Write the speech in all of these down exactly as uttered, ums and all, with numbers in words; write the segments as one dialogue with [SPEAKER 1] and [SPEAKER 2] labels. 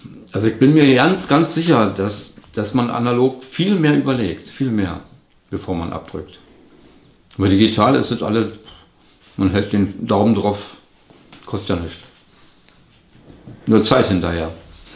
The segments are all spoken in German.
[SPEAKER 1] Also ich bin mir ganz, ganz sicher, dass, dass man analog viel mehr überlegt, viel mehr, bevor man abdrückt. Aber digital ist es alles, man hält den Daumen drauf, kostet ja nichts. Nur Zeit hinterher.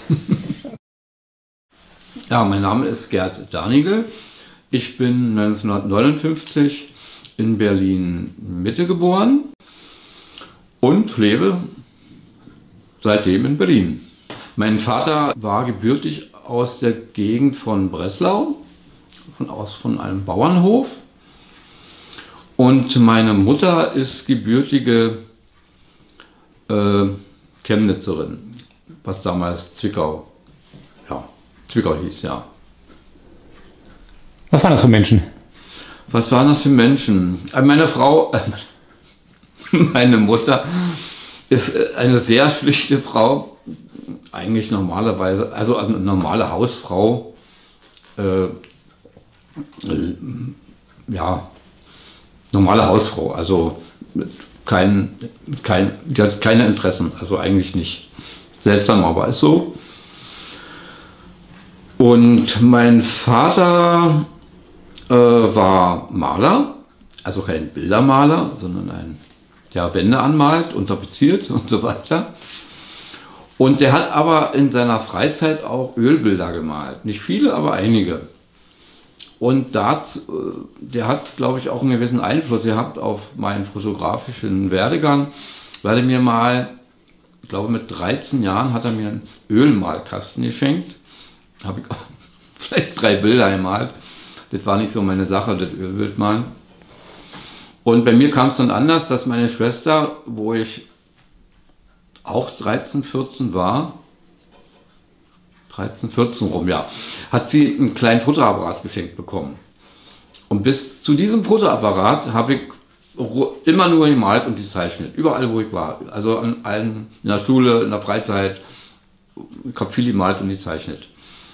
[SPEAKER 1] Ja, mein Name ist Gerd Danigel. Ich bin neunzehnhundertneunundfünfzig in Berlin-Mitte geboren und lebe seitdem in Berlin. Mein Vater war gebürtig aus der Gegend von Breslau, von, aus, von einem Bauernhof. Und meine Mutter ist gebürtige äh, Chemnitzerin, was damals Zwickau, ja, Zwickau hieß, ja.
[SPEAKER 2] Was waren das für Menschen?
[SPEAKER 1] Was waren das für Menschen? Meine Frau, äh, meine Mutter ist eine sehr schlichte Frau, eigentlich normalerweise, also eine normale Hausfrau, äh, ja, normale Hausfrau, also mit kein, mit kein, die hat keine Interessen, also eigentlich nicht. Seltsam, aber ist so. Und mein Vater äh, war Maler, also kein Bildermaler, sondern ein, der Wände anmalt und tapeziert und so weiter. Und der hat aber in seiner Freizeit auch Ölbilder gemalt. Nicht viele, aber einige. Und dazu, der hat, glaube ich, auch einen gewissen Einfluss gehabt auf meinen fotografischen Werdegang, weil er mir mal, ich glaube mit dreizehn Jahren, hat er mir einen Ölmalkasten geschenkt. Da habe ich auch vielleicht drei Bilder gemalt. Das war nicht so meine Sache, das Ölbildmalen. Und bei mir kam es dann anders, dass meine Schwester, wo ich auch dreizehn, vierzehn war, dreizehn, vierzehn rum, ja, hat sie einen kleinen Fotoapparat geschenkt bekommen. Und bis zu diesem Fotoapparat habe ich immer nur gemalt und gezeichnet, überall wo ich war. Also an allen, in der Schule, in der Freizeit, ich habe viel gemalt und gezeichnet.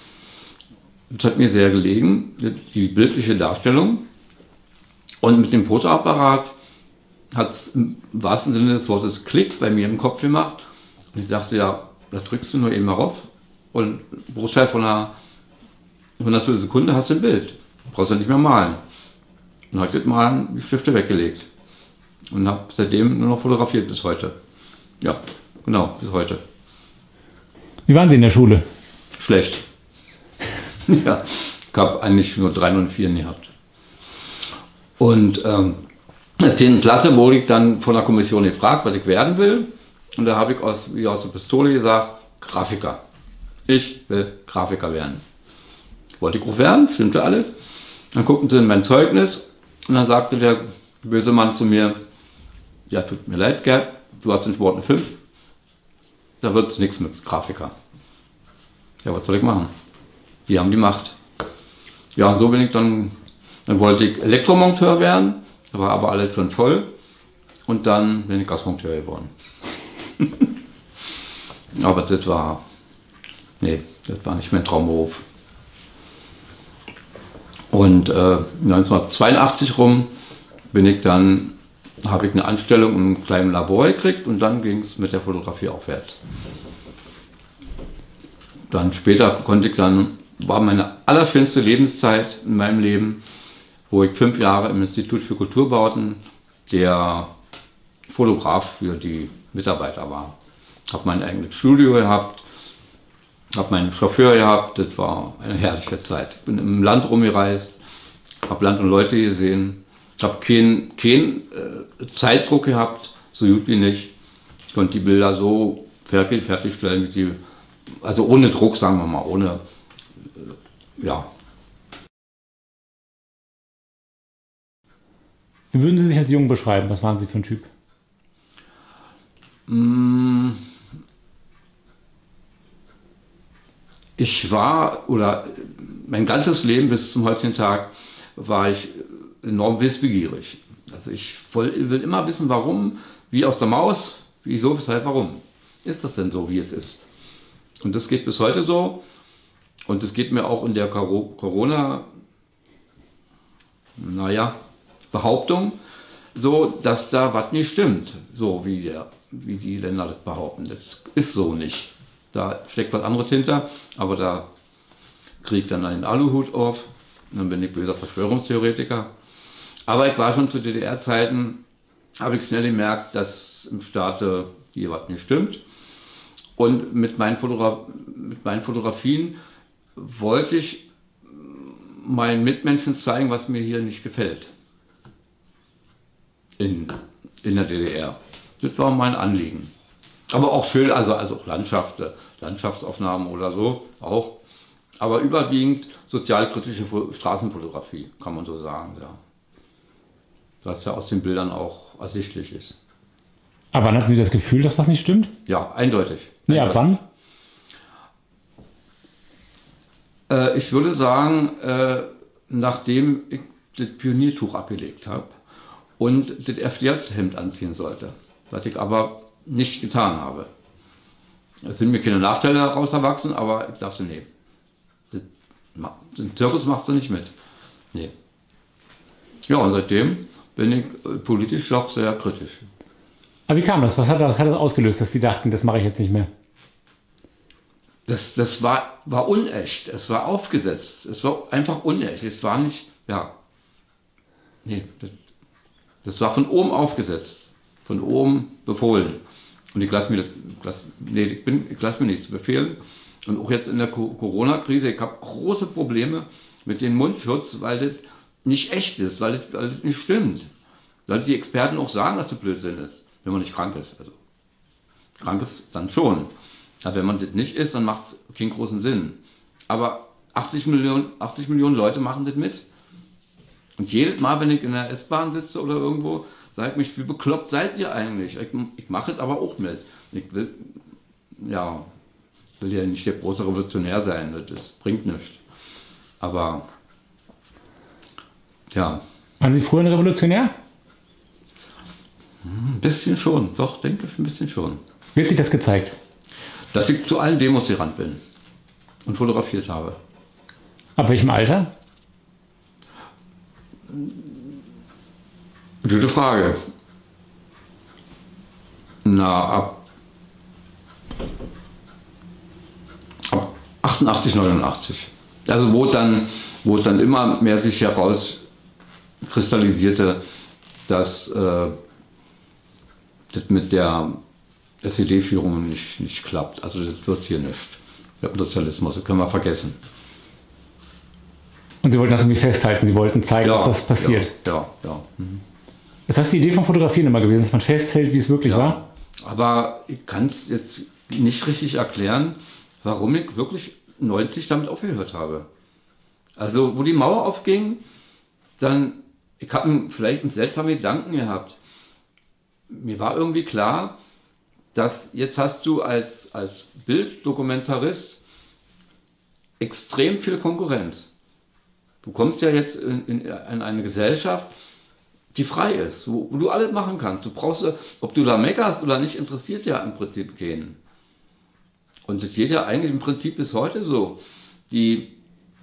[SPEAKER 1] Das hat mir sehr gelegen, die bildliche Darstellung. Und mit dem Fotoapparat hat es im wahrsten Sinne des Wortes Klick bei mir im Kopf gemacht. Und ich dachte, ja, da drückst du nur eben mal rauf und ein Bruchteil von einer hundertstel Sekunde hast du ein Bild. Brauchst du nicht mehr malen. Dann habe ich das Malen die Stifte weggelegt und habe seitdem nur noch fotografiert bis heute. Ja, genau, bis heute.
[SPEAKER 2] Wie waren Sie in der Schule?
[SPEAKER 1] Schlecht. Ja, ich habe eigentlich nur drei und vier gehabt. Und ähm, in der zehnten Klasse wurde ich dann von der Kommission gefragt, was ich werden will. Und da habe ich aus, wie aus der Pistole gesagt, Grafiker. Ich will Grafiker werden. Wollte ich auch werden, stimmte alles. Dann guckten sie in mein Zeugnis und dann sagte der böse Mann zu mir, ja, tut mir leid, Gerd, du hast den Sport eine fünf. Da wird es nichts mit Grafiker. Ja, was soll ich machen? Die haben die Macht. Ja, und so bin ich dann, dann wollte ich Elektromonteur werden, da war aber alles schon voll. Und dann bin ich Gasmonteur geworden. Aber das war, nee, das war nicht mein Traumberuf. Und äh, neunzehnhundertzweiundachtzig rum bin ich dann, habe ich eine Anstellung im kleinen Labor gekriegt und dann ging es mit der Fotografie aufwärts. Dann später konnte ich dann, war meine allerschönste Lebenszeit in meinem Leben, wo ich fünf Jahre im Institut für Kulturbauten der Fotograf für die Mitarbeiter war. Habe mein eigenes Studio gehabt, habe meinen Chauffeur gehabt, das war eine herrliche Zeit. Ich bin im Land rumgereist, habe Land und Leute gesehen, habe keinen kein, äh, Zeitdruck gehabt, so gut wie nicht. Ich konnte die Bilder so fertig, fertigstellen, wie sie, also ohne Druck, sagen wir mal, ohne, äh, ja.
[SPEAKER 2] Wie würden Sie sich als jung beschreiben? Was waren Sie für ein Typ?
[SPEAKER 1] Ich war, oder mein ganzes Leben bis zum heutigen Tag, war ich enorm wissbegierig. Also ich will immer wissen, warum, wie aus der Maus, wieso, weshalb, warum. Ist das denn so, wie es ist? Und das geht bis heute so. Und das geht mir auch in der Corona, naja, Behauptung, so, dass da was nicht stimmt, so wie, der, wie die Länder das behaupten. Das ist so nicht. Da steckt was anderes hinter, aber da kriege ich dann einen Aluhut auf und dann bin ich böser Verschwörungstheoretiker. Aber ich war schon zu D D R-Zeiten, habe ich schnell gemerkt, dass im Staat hier was nicht stimmt. Und mit meinen, Fotogra mit meinen Fotografien wollte ich meinen Mitmenschen zeigen, was mir hier nicht gefällt. In, in der D D R. Das war mein Anliegen. Aber auch schön, also, also auch Landschaft, Landschaftsaufnahmen oder so, auch. Aber überwiegend sozialkritische Straßenfotografie, kann man so sagen, ja. Was ja aus den Bildern auch ersichtlich ist.
[SPEAKER 2] Aber wann hatten Sie das Gefühl, dass was nicht stimmt?
[SPEAKER 1] Ja, eindeutig.
[SPEAKER 2] Nee, ab wann?
[SPEAKER 1] Äh, ich würde sagen, äh, nachdem ich das Pioniertuch abgelegt habe und das Erflierthemd anziehen sollte, was ich aber nicht getan habe. Es sind mir keine Nachteile daraus erwachsen, aber ich dachte, nee, das, den Zirkus machst du nicht mit. Nee. Ja, und seitdem bin ich politisch doch sehr kritisch.
[SPEAKER 2] Aber wie kam das? Was hat das, hat das ausgelöst, dass Sie dachten, das mache ich jetzt nicht mehr?
[SPEAKER 1] Das, das war, war unecht, es war aufgesetzt, es war einfach unecht, es war nicht, ja, nee, das, das war von oben aufgesetzt, von oben befohlen. Und ich lasse mir, lass, nee, ich, bin, ich lass mir nichts befehlen. Und auch jetzt in der Corona-Krise, ich habe große Probleme mit dem Mundschutz, weil das nicht echt ist, weil das, weil das nicht stimmt. Weil die Experten auch sagen, dass das Blödsinn ist, wenn man nicht krank ist. Also krank ist dann schon. Aber wenn man das nicht ist, dann macht es keinen großen Sinn. Aber achtzig Millionen, achtzig Millionen Leute machen das mit. Und jedes Mal, wenn ich in der S-Bahn sitze oder irgendwo, sage ich mich, wie bekloppt seid ihr eigentlich? Ich, ich mache es aber auch mit. Ich will, ja, will ja nicht der große Revolutionär sein, das bringt nichts. Aber, ja.
[SPEAKER 2] Waren Sie früher ein Revolutionär?
[SPEAKER 1] Ein bisschen schon, doch, denke ich, ein bisschen schon.
[SPEAKER 2] Wie hat sich das gezeigt?
[SPEAKER 1] Dass ich zu allen Demos gerannt bin und fotografiert habe.
[SPEAKER 2] Ab welchem Alter?
[SPEAKER 1] Gute Frage. Na, ab, ab achtundachtzig, neunundachtzig. Also wo dann, wo dann immer mehr sich herauskristallisierte, dass äh, das mit der S E D-Führung nicht, nicht klappt. Also das wird hier nicht. Der Sozialismus, das können wir vergessen.
[SPEAKER 2] Und Sie wollten das irgendwie festhalten, Sie wollten zeigen,
[SPEAKER 1] Ja,
[SPEAKER 2] dass das passiert.
[SPEAKER 1] Ja, ja. ja. Mhm.
[SPEAKER 2] Das heißt, die Idee vom Fotografieren immer gewesen, dass man festhält, wie es wirklich
[SPEAKER 1] Ja,
[SPEAKER 2] war?
[SPEAKER 1] aber ich kann es jetzt nicht richtig erklären, warum ich wirklich neunzig damit aufgehört habe. Also, wo die Mauer aufging, dann, ich habe vielleicht einen seltsamen Gedanken gehabt. Mir war irgendwie klar, dass jetzt hast du als, als Bilddokumentarist extrem viel Konkurrenz. Du kommst ja jetzt in, in, in eine Gesellschaft, die frei ist, wo, wo du alles machen kannst. Du brauchst, ob du da meckerst oder nicht, interessiert ja im Prinzip keinen. Und das geht ja eigentlich im Prinzip bis heute so. Die,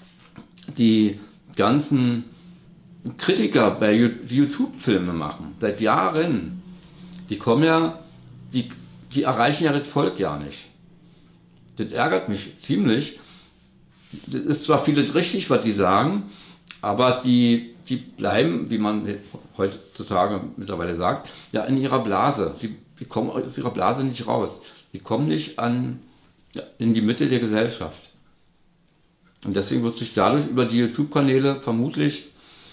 [SPEAKER 1] die ganzen Kritiker, bei die YouTube-Filme machen, seit Jahren, die kommen ja, die, die erreichen ja das Volk ja nicht. Das ärgert mich ziemlich. Das ist zwar vieles richtig, was die sagen, aber die, die bleiben, wie man heutzutage mittlerweile sagt, ja in ihrer Blase. Die, die kommen aus ihrer Blase nicht raus. Die kommen nicht an, ja, in die Mitte der Gesellschaft. Und deswegen wird sich dadurch über die YouTube-Kanäle vermutlich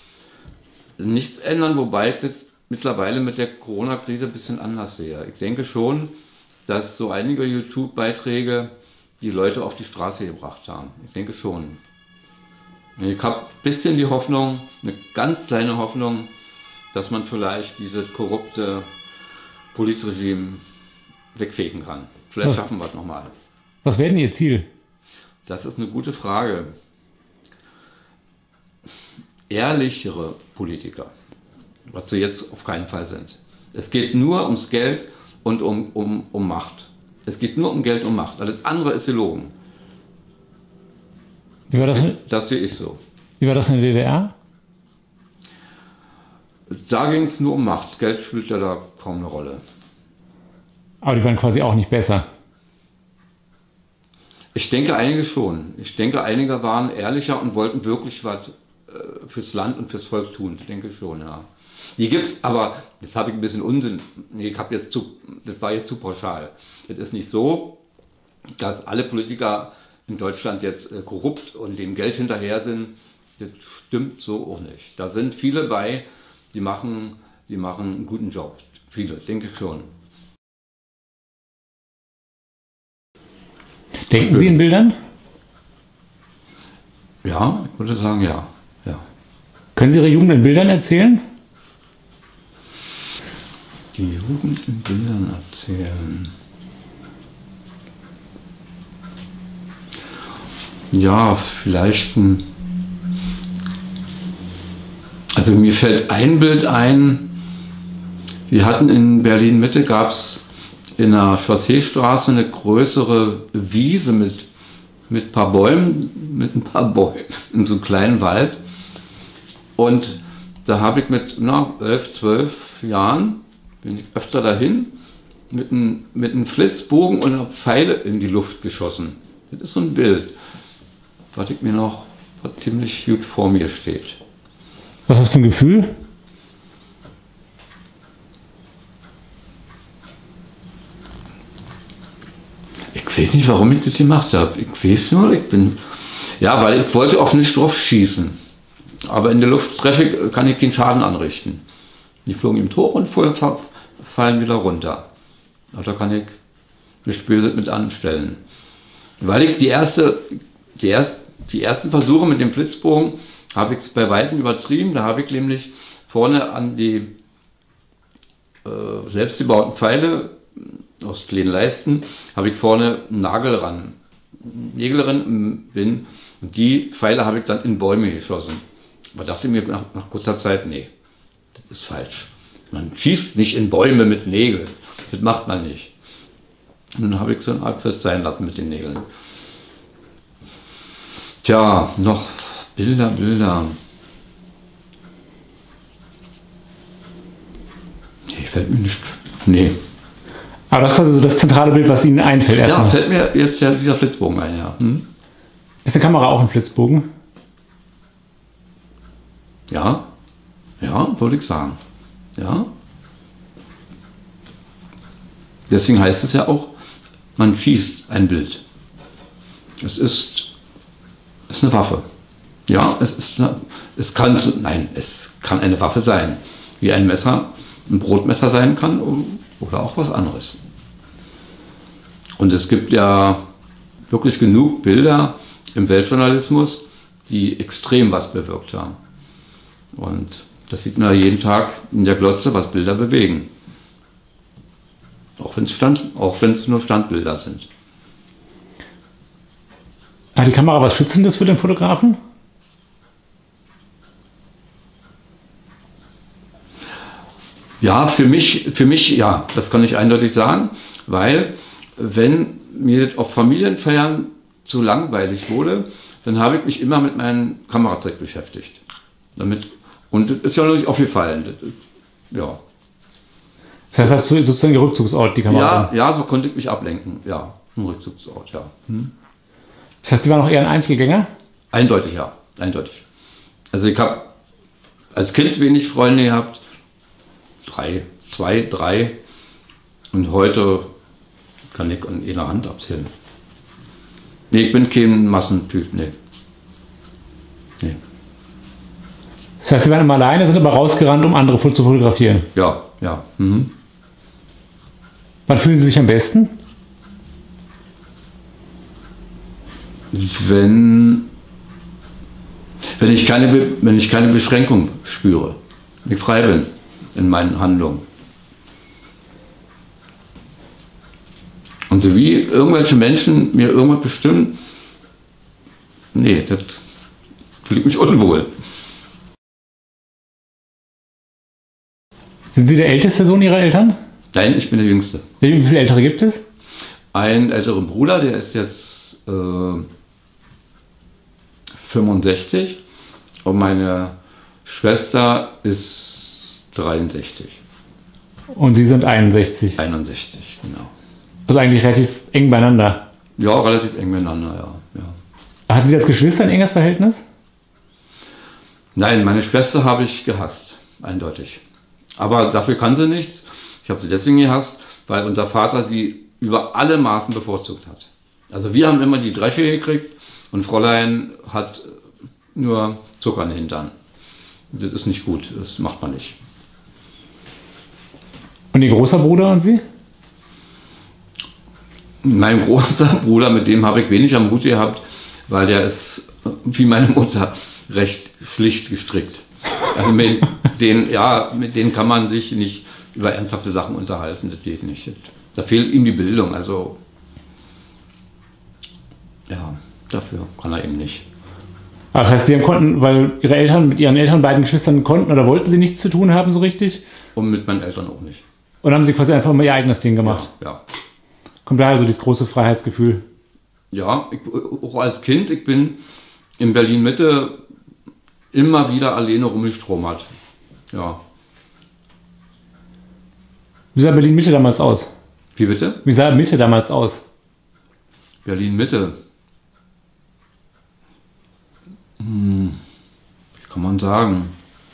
[SPEAKER 1] nichts ändern, wobei ich das mittlerweile mit der Corona-Krise ein bisschen anders sehe. Ich denke schon, dass so einige YouTube-Beiträge die Leute auf die Straße gebracht haben. Ich denke schon. Ich habe ein bisschen die Hoffnung, eine ganz kleine Hoffnung, dass man vielleicht dieses korrupte Politregime wegfegen kann. Vielleicht
[SPEAKER 2] Was?
[SPEAKER 1] schaffen wir es nochmal.
[SPEAKER 2] Was wäre denn Ihr Ziel?
[SPEAKER 1] Das ist eine gute Frage. Ehrlichere Politiker, was sie jetzt auf keinen Fall sind. Es geht nur ums Geld und um, um, um Macht. Es geht nur um Geld und Macht. Alles andere ist gelogen.
[SPEAKER 2] Wie war das,
[SPEAKER 1] Das sehe ich so.
[SPEAKER 2] wie war das in der D D R?
[SPEAKER 1] Da ging es nur um Macht. Geld spielt ja da kaum eine Rolle.
[SPEAKER 2] Aber die waren quasi auch nicht besser.
[SPEAKER 1] Ich denke einige schon. Ich denke einige waren ehrlicher und wollten wirklich was äh, fürs Land und fürs Volk tun. Ich denke schon, ja. Die gibt's, aber das habe ich ein bisschen Unsinn. Nee, ich habe jetzt zu, das war jetzt zu pauschal. Es ist nicht so, dass alle Politiker in Deutschland jetzt äh, korrupt und dem Geld hinterher sind. Das stimmt so auch nicht. Da sind viele bei, die machen, die machen einen guten Job. Viele, denke ich schon.
[SPEAKER 2] Denken Sie in Bildern?
[SPEAKER 1] Ja, ich würde sagen, ja. ja.
[SPEAKER 2] Können Sie Ihre Jugend in Bildern erzählen?
[SPEAKER 1] Die Jugend in Bildern erzählen. Ja, vielleicht ein. Also mir fällt ein Bild ein. Wir hatten in Berlin-Mitte, gab es in der Chausseestraße eine größere Wiese mit, mit ein paar Bäumen, mit ein paar Bäumen, in so einem kleinen Wald. Und da habe ich mit na, elf, zwölf Jahren, bin ich öfter dahin, mit einem, mit einem Flitzbogen und einer Pfeile in die Luft geschossen. Das ist so ein Bild, was ich mir noch was ziemlich gut vor mir steht.
[SPEAKER 2] Was ist das für ein Gefühl?
[SPEAKER 1] Ich weiß nicht, warum ich das gemacht habe. Ich weiß nur, ich bin. Ja, weil ich wollte auf nichts drauf schießen. Aber in der Luft treffe ich, kann ich keinen Schaden anrichten. Die flogen im Tor und fallen wieder runter. Da kann ich nichts Böses mit anstellen. Weil ich die erste, die erst, die ersten Versuche mit dem Flitzbogen habe ich es bei Weitem übertrieben. Da habe ich nämlich vorne an die äh, selbstgebauten Pfeile aus kleinen Leisten, habe ich vorne einen Nagel ran, Nägel ran bin, und die Pfeile habe ich dann in Bäume geschossen. Aber dachte mir nach, nach kurzer Zeit, nee, das ist falsch. Man schießt nicht in Bäume mit Nägeln. Das macht man nicht. Und dann habe ich so ein Akzent sein lassen mit den Nägeln. Tja, noch Bilder, Bilder. Nee, fällt mir nicht. Nee.
[SPEAKER 2] Aber das ist quasi so das zentrale Bild, was Ihnen einfällt.
[SPEAKER 1] Ja,
[SPEAKER 2] erstmal.
[SPEAKER 1] Fällt mir jetzt ja dieser Flitzbogen ein, ja. Hm?
[SPEAKER 2] Ist eine Kamera auch ein Flitzbogen?
[SPEAKER 1] Ja, ja, würde ich sagen. Ja. Deswegen heißt es ja auch, man schießt ein Bild. Es ist, es ist eine Waffe. Ja, es ist eine, es kann, nein, es kann eine Waffe sein. Wie ein Messer, ein Brotmesser sein kann oder auch was anderes. Und es gibt ja wirklich genug Bilder im Weltjournalismus, die extrem was bewirkt haben. Und das sieht man ja jeden Tag in der Glotze, was Bilder bewegen. Auch wenn es Stand, auch wenn es nur Standbilder sind.
[SPEAKER 2] Hat die Kamera was Schützendes für den Fotografen?
[SPEAKER 1] Ja, für mich, für mich, ja, das kann ich eindeutig sagen, weil wenn mir das auf Familienfeiern zu langweilig wurde, dann habe ich mich immer mit meinem Kamerazeug beschäftigt. Damit, und das ist ja natürlich aufgefallen. Das, ja.
[SPEAKER 2] Das heißt, das ist sozusagen Ihr Rückzugsort, die Kamera?
[SPEAKER 1] Ja, ja, so konnte ich mich ablenken. Ja, ein Rückzugsort, ja. Hm.
[SPEAKER 2] Das heißt, Sie waren auch eher ein Einzelgänger?
[SPEAKER 1] Eindeutig, ja, eindeutig. Also ich habe als Kind wenig Freunde gehabt. Drei, zwei, drei. Und heute kann ich an einer Hand abzählen. Nee, ich bin kein Massentyp, nee. Nee.
[SPEAKER 2] Das heißt, Sie waren immer alleine, sind aber rausgerannt, um andere zu fotografieren?
[SPEAKER 1] Ja, ja. Mhm.
[SPEAKER 2] Wann fühlen Sie sich am besten?
[SPEAKER 1] Wenn, wenn, ich keine, Be- wenn ich keine Beschränkung spüre, wenn ich frei bin in meinen Handlungen. Und so wie irgendwelche Menschen mir irgendwas bestimmen, nee, das fühle ich mich unwohl.
[SPEAKER 2] Sind Sie der älteste Sohn Ihrer Eltern?
[SPEAKER 1] Nein, ich bin der Jüngste.
[SPEAKER 2] Wie viele Ältere gibt es?
[SPEAKER 1] Einen älteren Bruder, der ist jetzt äh, fünfundsechzig, und meine Schwester ist dreiundsechzig.
[SPEAKER 2] Und Sie sind einundsechzig.
[SPEAKER 1] einundsechzig, genau.
[SPEAKER 2] Also eigentlich relativ eng beieinander.
[SPEAKER 1] Ja, relativ eng miteinander, ja. ja.
[SPEAKER 2] Hatten Sie als Geschwister ein enges Verhältnis?
[SPEAKER 1] Nein, meine Schwester habe ich gehasst, eindeutig. Aber dafür kann sie nichts. Ich habe sie deswegen gehasst, weil unser Vater sie über alle Maßen bevorzugt hat. Also wir haben immer die Dresche gekriegt und Fräulein hat nur Zucker in den Hintern. Das ist nicht gut, das macht man nicht.
[SPEAKER 2] Und Ihr großer Bruder und Sie?
[SPEAKER 1] Mein großer Bruder, mit dem habe ich wenig am Hut gehabt, weil der ist, wie meine Mutter, recht schlicht gestrickt. Also mit denen, ja, mit denen kann man sich nicht über ernsthafte Sachen unterhalten, das geht nicht. Da fehlt ihm die Bildung, also ja, dafür kann er eben nicht.
[SPEAKER 2] Das heißt, Sie konnten, weil Ihre Eltern mit Ihren Eltern, beiden Geschwistern konnten oder wollten Sie nichts zu tun haben so richtig?
[SPEAKER 1] Und mit meinen Eltern auch nicht.
[SPEAKER 2] Und haben Sie quasi einfach mal Ihr eigenes Ding gemacht?
[SPEAKER 1] Ja, ja.
[SPEAKER 2] Kommt daher so dieses große Freiheitsgefühl?
[SPEAKER 1] Ja, ich, auch als Kind, ich bin in Berlin-Mitte immer wieder alleine rumgestromert. Ja.
[SPEAKER 2] Wie sah Berlin-Mitte damals aus?
[SPEAKER 1] Wie bitte?
[SPEAKER 2] Wie sah Mitte damals aus?
[SPEAKER 1] Berlin-Mitte. Hm, wie kann man sagen?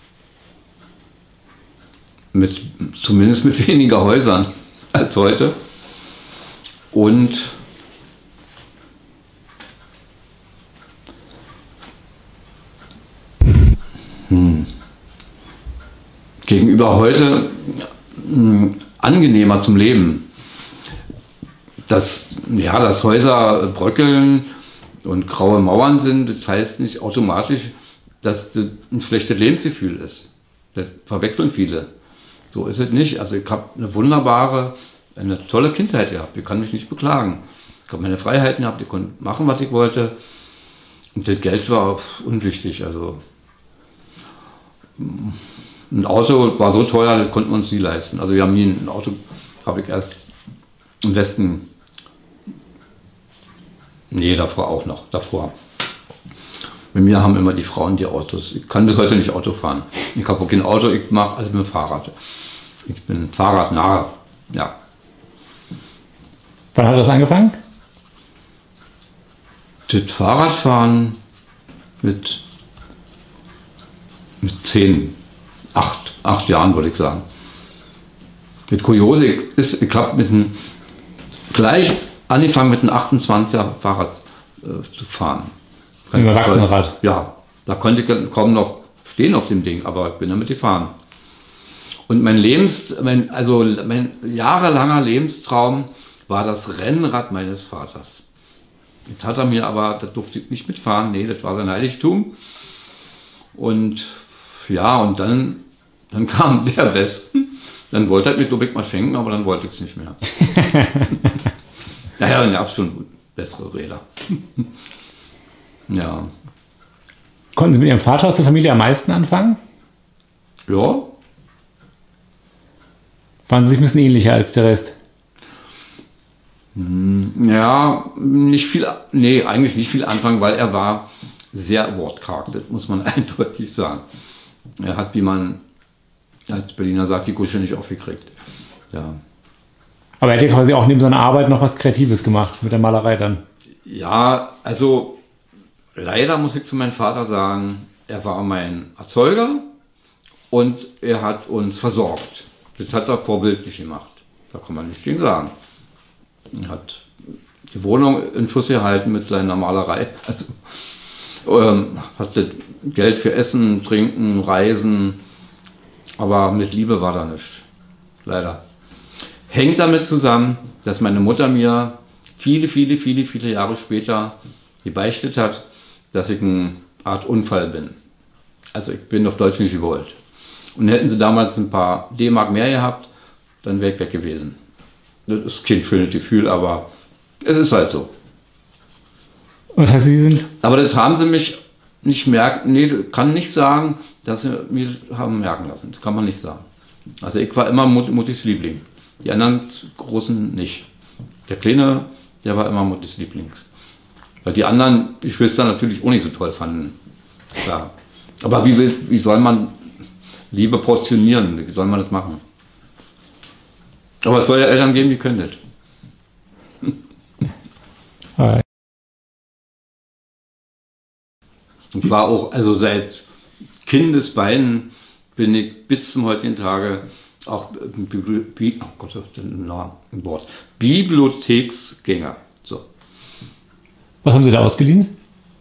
[SPEAKER 1] Mit, zumindest mit weniger Häusern als heute. Und hm, gegenüber heute hm, angenehmer zum Leben. Dass, ja, dass Häuser bröckeln und graue Mauern sind, das heißt nicht automatisch, dass das ein schlechtes Lebensgefühl ist. Das verwechseln viele. So ist es nicht. Also ich habe eine wunderbare, eine tolle Kindheit gehabt. Ich kann mich nicht beklagen. Ich habe meine Freiheiten gehabt, ich konnte machen, was ich wollte. Und das Geld war unwichtig. Also ein Auto war so teuer, das konnten wir uns nie leisten. Also wir haben nie ein Auto, habe ich erst im Westen. Nee, davor auch noch, davor. Bei mir haben immer die Frauen die Autos. Ich kann bis heute nicht Auto fahren. Ich habe auch kein Auto, ich mache alles mit dem Fahrrad. Ich bin Fahrradnarr, ja.
[SPEAKER 2] Wann hat das angefangen?
[SPEAKER 1] Das Fahrradfahren mit, mit zehn, acht, acht Jahren, würde ich sagen. Das Kuriose ist, ich habe mit einem gleich angefangen mit einem achtundzwanziger Fahrrad äh, zu fahren.
[SPEAKER 2] Im Erwachsenenrad?
[SPEAKER 1] Ja, da konnte ich kaum noch stehen auf dem Ding, aber ich bin damit gefahren. Und mein Lebens, mein, also mein jahrelanger Lebenstraum war das Rennrad meines Vaters. Jetzt hat er mir aber, das durfte ich nicht mitfahren, nee, das war sein Heiligtum. Und ja, und dann, dann kam der Westen, dann wollte er mir Lübeck mal schenken, aber dann wollte ich es nicht mehr. Naja, dann gab es schon bessere Räder. Ja.
[SPEAKER 2] Konnten Sie mit Ihrem Vater aus der Familie am meisten anfangen?
[SPEAKER 1] Ja.
[SPEAKER 2] Waren Sie sich ein bisschen ähnlicher als der Rest?
[SPEAKER 1] Ja, nicht viel, nee, eigentlich nicht viel anfangen, weil er war sehr wortkarg, das muss man eindeutig sagen. Er hat, wie man als Berliner sagt, die Gusche nicht aufgekriegt. Ja.
[SPEAKER 2] Aber er hat ja quasi auch neben seiner Arbeit noch was Kreatives gemacht, mit der Malerei dann.
[SPEAKER 1] Ja, also leider muss ich zu meinem Vater sagen, er war mein Erzeuger und er hat uns versorgt. Das hat er vorbildlich gemacht. Da kann man nicht gegen sagen. Er hat die Wohnung in Schuss gehalten mit seiner Malerei. Also ähm, hatte Geld für Essen, Trinken, Reisen, aber mit Liebe war da nichts. Leider. Hängt damit zusammen, dass meine Mutter mir viele, viele, viele, viele Jahre später gebeichtet hat, dass ich eine Art Unfall bin. Also ich bin auf Deutsch nicht gewollt. Und hätten sie damals ein paar D-Mark mehr gehabt, dann wäre ich weg gewesen. Das ist kein schönes Gefühl, aber es ist halt so.
[SPEAKER 2] Und das heißt, Sie sind...
[SPEAKER 1] Aber das haben sie mich nicht merken, nee, kann nicht sagen, dass sie mir haben merken lassen. Das kann man nicht sagen. Also ich war immer Mut, Muttis Liebling. Die anderen Großen nicht. Der Kleine, der war immer Muttis Lieblings. Weil die anderen Geschwister natürlich auch nicht so toll fanden. Klar. Aber wie, will, wie soll man Liebe portionieren? Wie soll man das machen? Aber es soll ja Eltern geben, die können das.
[SPEAKER 2] Ah,
[SPEAKER 1] Ich war auch, also seit Kindesbeinen bin ich bis zum heutigen Tage auch Bibli Bi oh Gott, den Namen, ein Wort. Bibliotheksgänger. So.
[SPEAKER 2] was haben Sie da ausgeliehen?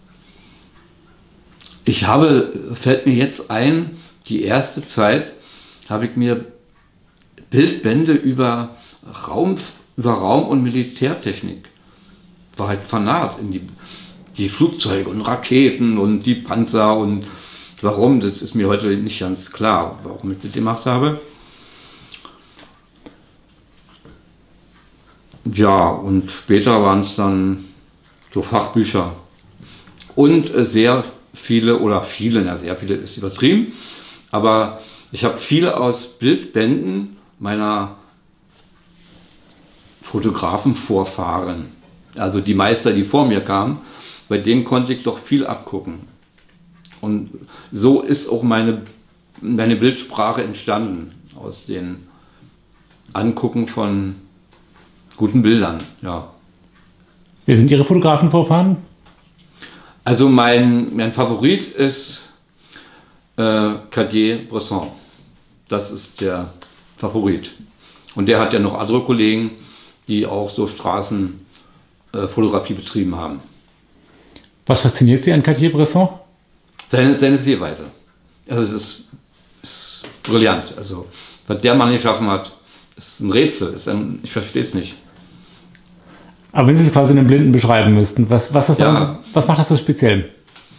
[SPEAKER 1] Ich habe, fällt mir jetzt ein, die erste Zeit habe ich mir Bildbände über Raum, über Raum- und Militärtechnik, war halt Fanat in die, die Flugzeuge und Raketen und die Panzer und warum, das ist mir heute nicht ganz klar, warum ich das gemacht habe. Ja, und später waren es dann so Fachbücher und äh, sehr viele, oder viele, na sehr viele ist übertrieben, aber ich habe viele aus Bildbänden meiner Fotografenvorfahren, also die Meister, die vor mir kamen, bei denen konnte ich doch viel abgucken. Und so ist auch meine, meine Bildsprache entstanden, aus den Angucken von guten Bildern. Ja.
[SPEAKER 2] Wer sind Ihre Fotografenvorfahren?
[SPEAKER 1] Also mein, mein Favorit ist äh, Cartier-Bresson. Das ist der Favorit. Und der hat ja noch andere Kollegen, die auch so Straßenfotografie äh, betrieben haben.
[SPEAKER 2] Was fasziniert Sie an Cartier-Bresson?
[SPEAKER 1] Seine, seine Sehweise. Also es ist, ist brillant. Also was der Mann geschaffen hat, ist ein Rätsel. Ist ein, ich verstehe es nicht.
[SPEAKER 2] Aber wenn Sie es quasi einem Blinden beschreiben müssten, was, was, das
[SPEAKER 1] Ja.
[SPEAKER 2] dann, was macht das so speziell?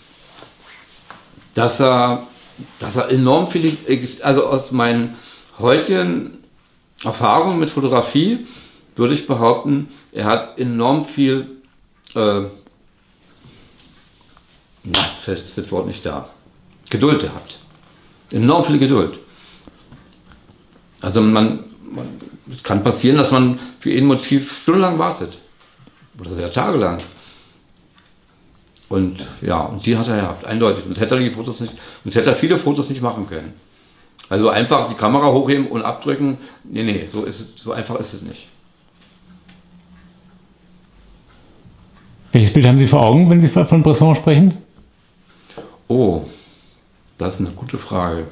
[SPEAKER 1] Dass er, dass er enorm viele, also aus meinen heutigen Erfahrungen mit Fotografie würde ich behaupten, er hat enorm viel, äh, na, ist das Wort nicht da, Geduld gehabt. Enorm viel Geduld. Also man, man es kann passieren, dass man für ein Motiv stundenlang wartet. Oder sehr tagelang. Und ja, und die hat er gehabt, eindeutig. Und hätte er die Fotos nicht, und hätte er viele Fotos nicht machen können. Also einfach die Kamera hochheben und abdrücken. Nee, nee, so ist es, so einfach ist es nicht.
[SPEAKER 2] Welches Bild haben Sie vor Augen, wenn Sie von Bresson sprechen?
[SPEAKER 1] Oh, das ist eine gute Frage.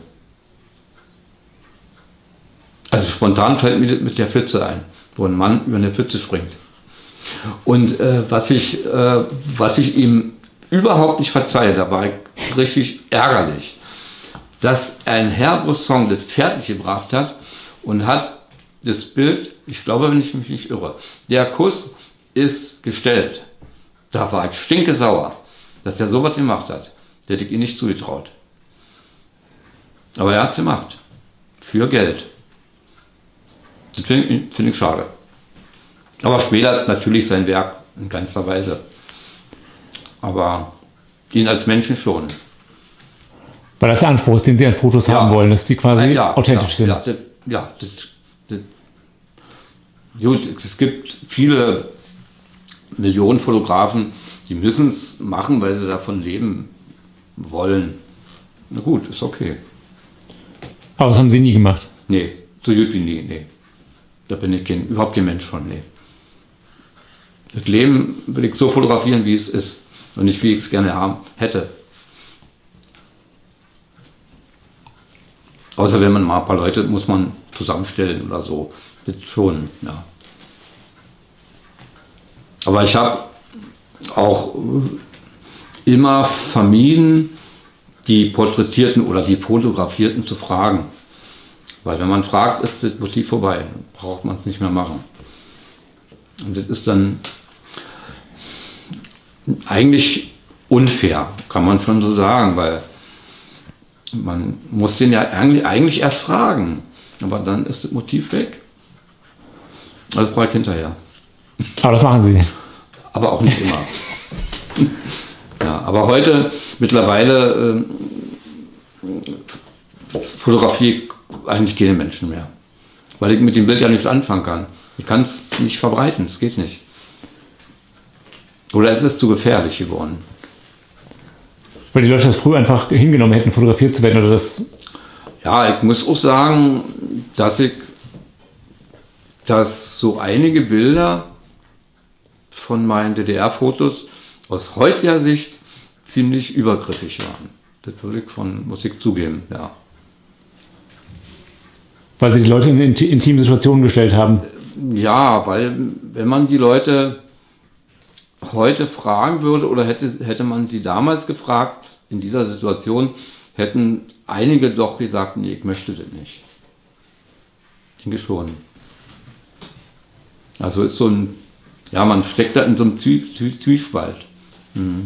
[SPEAKER 1] Also spontan fällt mir mit der Pfütze ein, wo ein Mann über eine Pfütze springt. Und äh, was, ich, äh, was ich ihm überhaupt nicht verzeihe, da war ich richtig ärgerlich, dass ein Herr Bresson das fertig gebracht hat und hat das Bild, ich glaube, wenn ich mich nicht irre, der Kuss ist gestellt. Da war ich stinkesauer, dass er sowas gemacht hat. Das hätte ich ihm nicht zugetraut. Aber er hat es gemacht. Für Geld. Das finde ich, find ich schade. Aber später natürlich sein Werk in ganzer Weise. Aber ihn als Menschen schon.
[SPEAKER 2] Weil das der Anspruch ist, den Sie an Fotos
[SPEAKER 1] Ja.
[SPEAKER 2] haben wollen, dass die quasi
[SPEAKER 1] Ja,
[SPEAKER 2] authentisch
[SPEAKER 1] ja,
[SPEAKER 2] sind.
[SPEAKER 1] Ja, das, ja das, das, gut, es gibt viele Millionen Fotografen, die müssen es machen, weil sie davon leben wollen. Na gut, ist okay.
[SPEAKER 2] Aber das haben Sie nie gemacht.
[SPEAKER 1] Nee, so gut wie nie, nee. Da bin ich kein, überhaupt kein Mensch von, nee. Das Leben will ich so fotografieren, wie es ist und nicht, wie ich es gerne haben hätte. Außer wenn man mal ein paar Leute muss man zusammenstellen oder so. Das schon, ja. Aber ich habe auch immer vermieden, die Porträtierten oder die Fotografierten zu fragen. Weil wenn man fragt, ist das Motiv vorbei. Dann braucht man es nicht mehr machen. Und das ist dann eigentlich unfair, kann man schon so sagen, weil man muss den ja eigentlich erst fragen. Aber dann ist das Motiv weg. Also frage ich hinterher.
[SPEAKER 2] Aber das machen Sie.
[SPEAKER 1] Aber auch nicht immer. Ja, aber heute mittlerweile äh, fotografiere ich eigentlich keine Menschen mehr. Weil ich mit dem Bild ja nichts anfangen kann. Ich kann es nicht verbreiten, es geht nicht. Oder es ist zu gefährlich geworden.
[SPEAKER 2] Weil die Leute das früher einfach hingenommen hätten, fotografiert zu werden oder das.
[SPEAKER 1] Ja, ich muss auch sagen, dass ich, dass so einige Bilder von meinen D D R-Fotos aus heutiger Sicht ziemlich übergriffig waren. Das würde ich von Musik zugeben, ja.
[SPEAKER 2] Weil sie die Leute in intime Situationen gestellt haben.
[SPEAKER 1] Ja, weil wenn man die Leute heute fragen würde oder hätte, hätte man sie damals gefragt, in dieser Situation, hätten einige doch gesagt, nee, ich möchte das nicht. Ich denke schon. Also ist so ein, ja, man steckt da in so einem Zwiespalt. Mhm.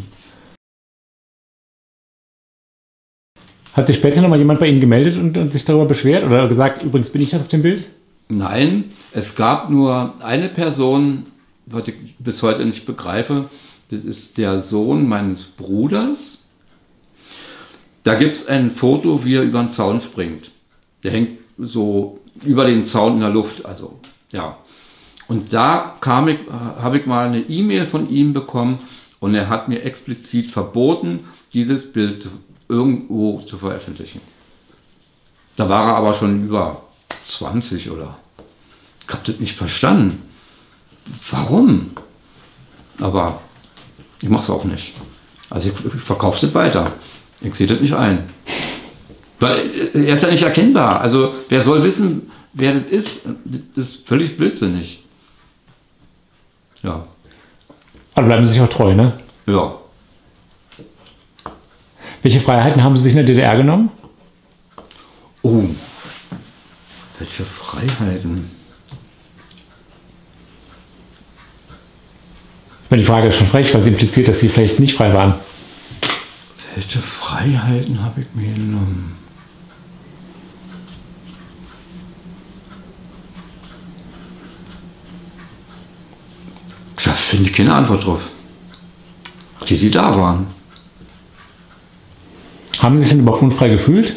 [SPEAKER 2] Hat sich später nochmal jemand bei Ihnen gemeldet und, und sich darüber beschwert oder gesagt, übrigens bin ich das auf dem Bild?
[SPEAKER 1] Nein, es gab nur eine Person, was ich bis heute nicht begreife, das ist der Sohn meines Bruders. Da gibt es ein Foto, wie er über den Zaun springt. Der hängt so über den Zaun in der Luft, also ja. Und da kam ich, habe ich mal eine E-Mail von ihm bekommen und er hat mir explizit verboten, dieses Bild irgendwo zu veröffentlichen. Da war er aber schon über zwanzig oder. Ich habe das nicht verstanden. Warum? Aber ich mache es auch nicht. Also ich, ich verkaufe das weiter. Ich sehe das nicht ein. Weil er ist ja nicht erkennbar. Also wer soll wissen, wer das ist? Das ist völlig blödsinnig. Ja.
[SPEAKER 2] Aber bleiben Sie sich auch treu, ne?
[SPEAKER 1] Ja.
[SPEAKER 2] Welche Freiheiten haben Sie sich in der D D R genommen?
[SPEAKER 1] Oh, welche Freiheiten?
[SPEAKER 2] Ich meine, die Frage ist schon frech, weil sie impliziert, dass Sie vielleicht nicht frei waren.
[SPEAKER 1] Welche Freiheiten habe ich mir genommen? Da finde ich keine Antwort drauf. Die, die da waren.
[SPEAKER 2] Haben Sie sich denn überhaupt unfrei gefühlt?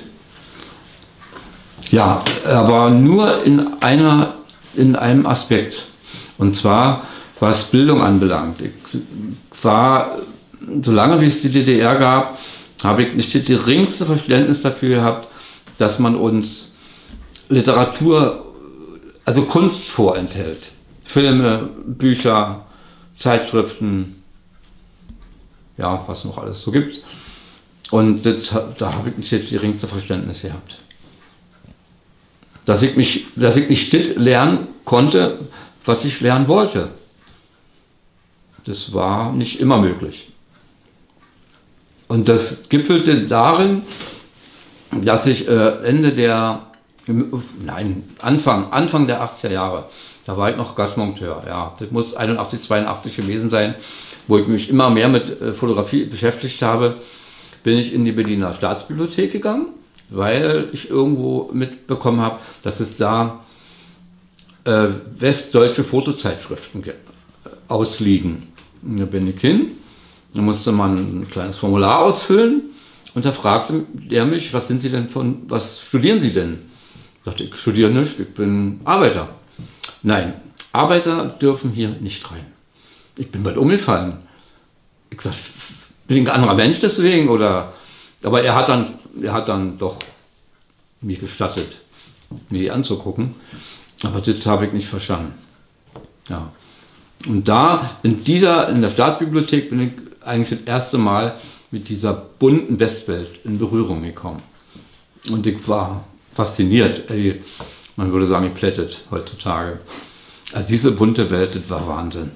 [SPEAKER 1] Ja, aber nur in einer, in einem Aspekt. Und zwar, was Bildung anbelangt. Ich war, solange wie es die D D R gab, habe ich nicht das geringste Verständnis dafür gehabt, dass man uns Literatur, also Kunst vorenthält. Filme, Bücher, Zeitschriften, ja, was noch alles so gibt. Und das, da habe ich nicht das geringste Verständnis gehabt. Dass ich, mich, dass ich nicht das lernen konnte, was ich lernen wollte. Das war nicht immer möglich. Und das gipfelte darin, dass ich äh, Ende der, nein, Anfang, Anfang der achtziger Jahre, da war ich noch Gastmonteur, ja, das muss einundachtzig, zweiundachtzig gewesen sein, wo ich mich immer mehr mit äh, Fotografie beschäftigt habe, bin ich in die Berliner Staatsbibliothek gegangen, weil ich irgendwo mitbekommen habe, dass es da äh, westdeutsche Fotozeitschriften ausliegen. Und da bin ich hin, da musste man ein kleines Formular ausfüllen und da fragte er mich, was sind Sie denn von, was studieren Sie denn? Ich dachte, ich studiere nicht, ich bin Arbeiter. Nein, Arbeiter dürfen hier nicht rein. Ich bin bald umgefallen. Ich sagte, bin ich ein anderer Mensch deswegen? Oder, aber er hat dann, er hat dann doch mir gestattet, mir die anzugucken. Aber das habe ich nicht verstanden. Ja. Und da, in dieser, in der Staatsbibliothek bin ich eigentlich das erste Mal mit dieser bunten Westwelt in Berührung gekommen. Und ich war fasziniert. Ey, man würde sagen, geplättet heutzutage. Also diese bunte Welt, das war Wahnsinn.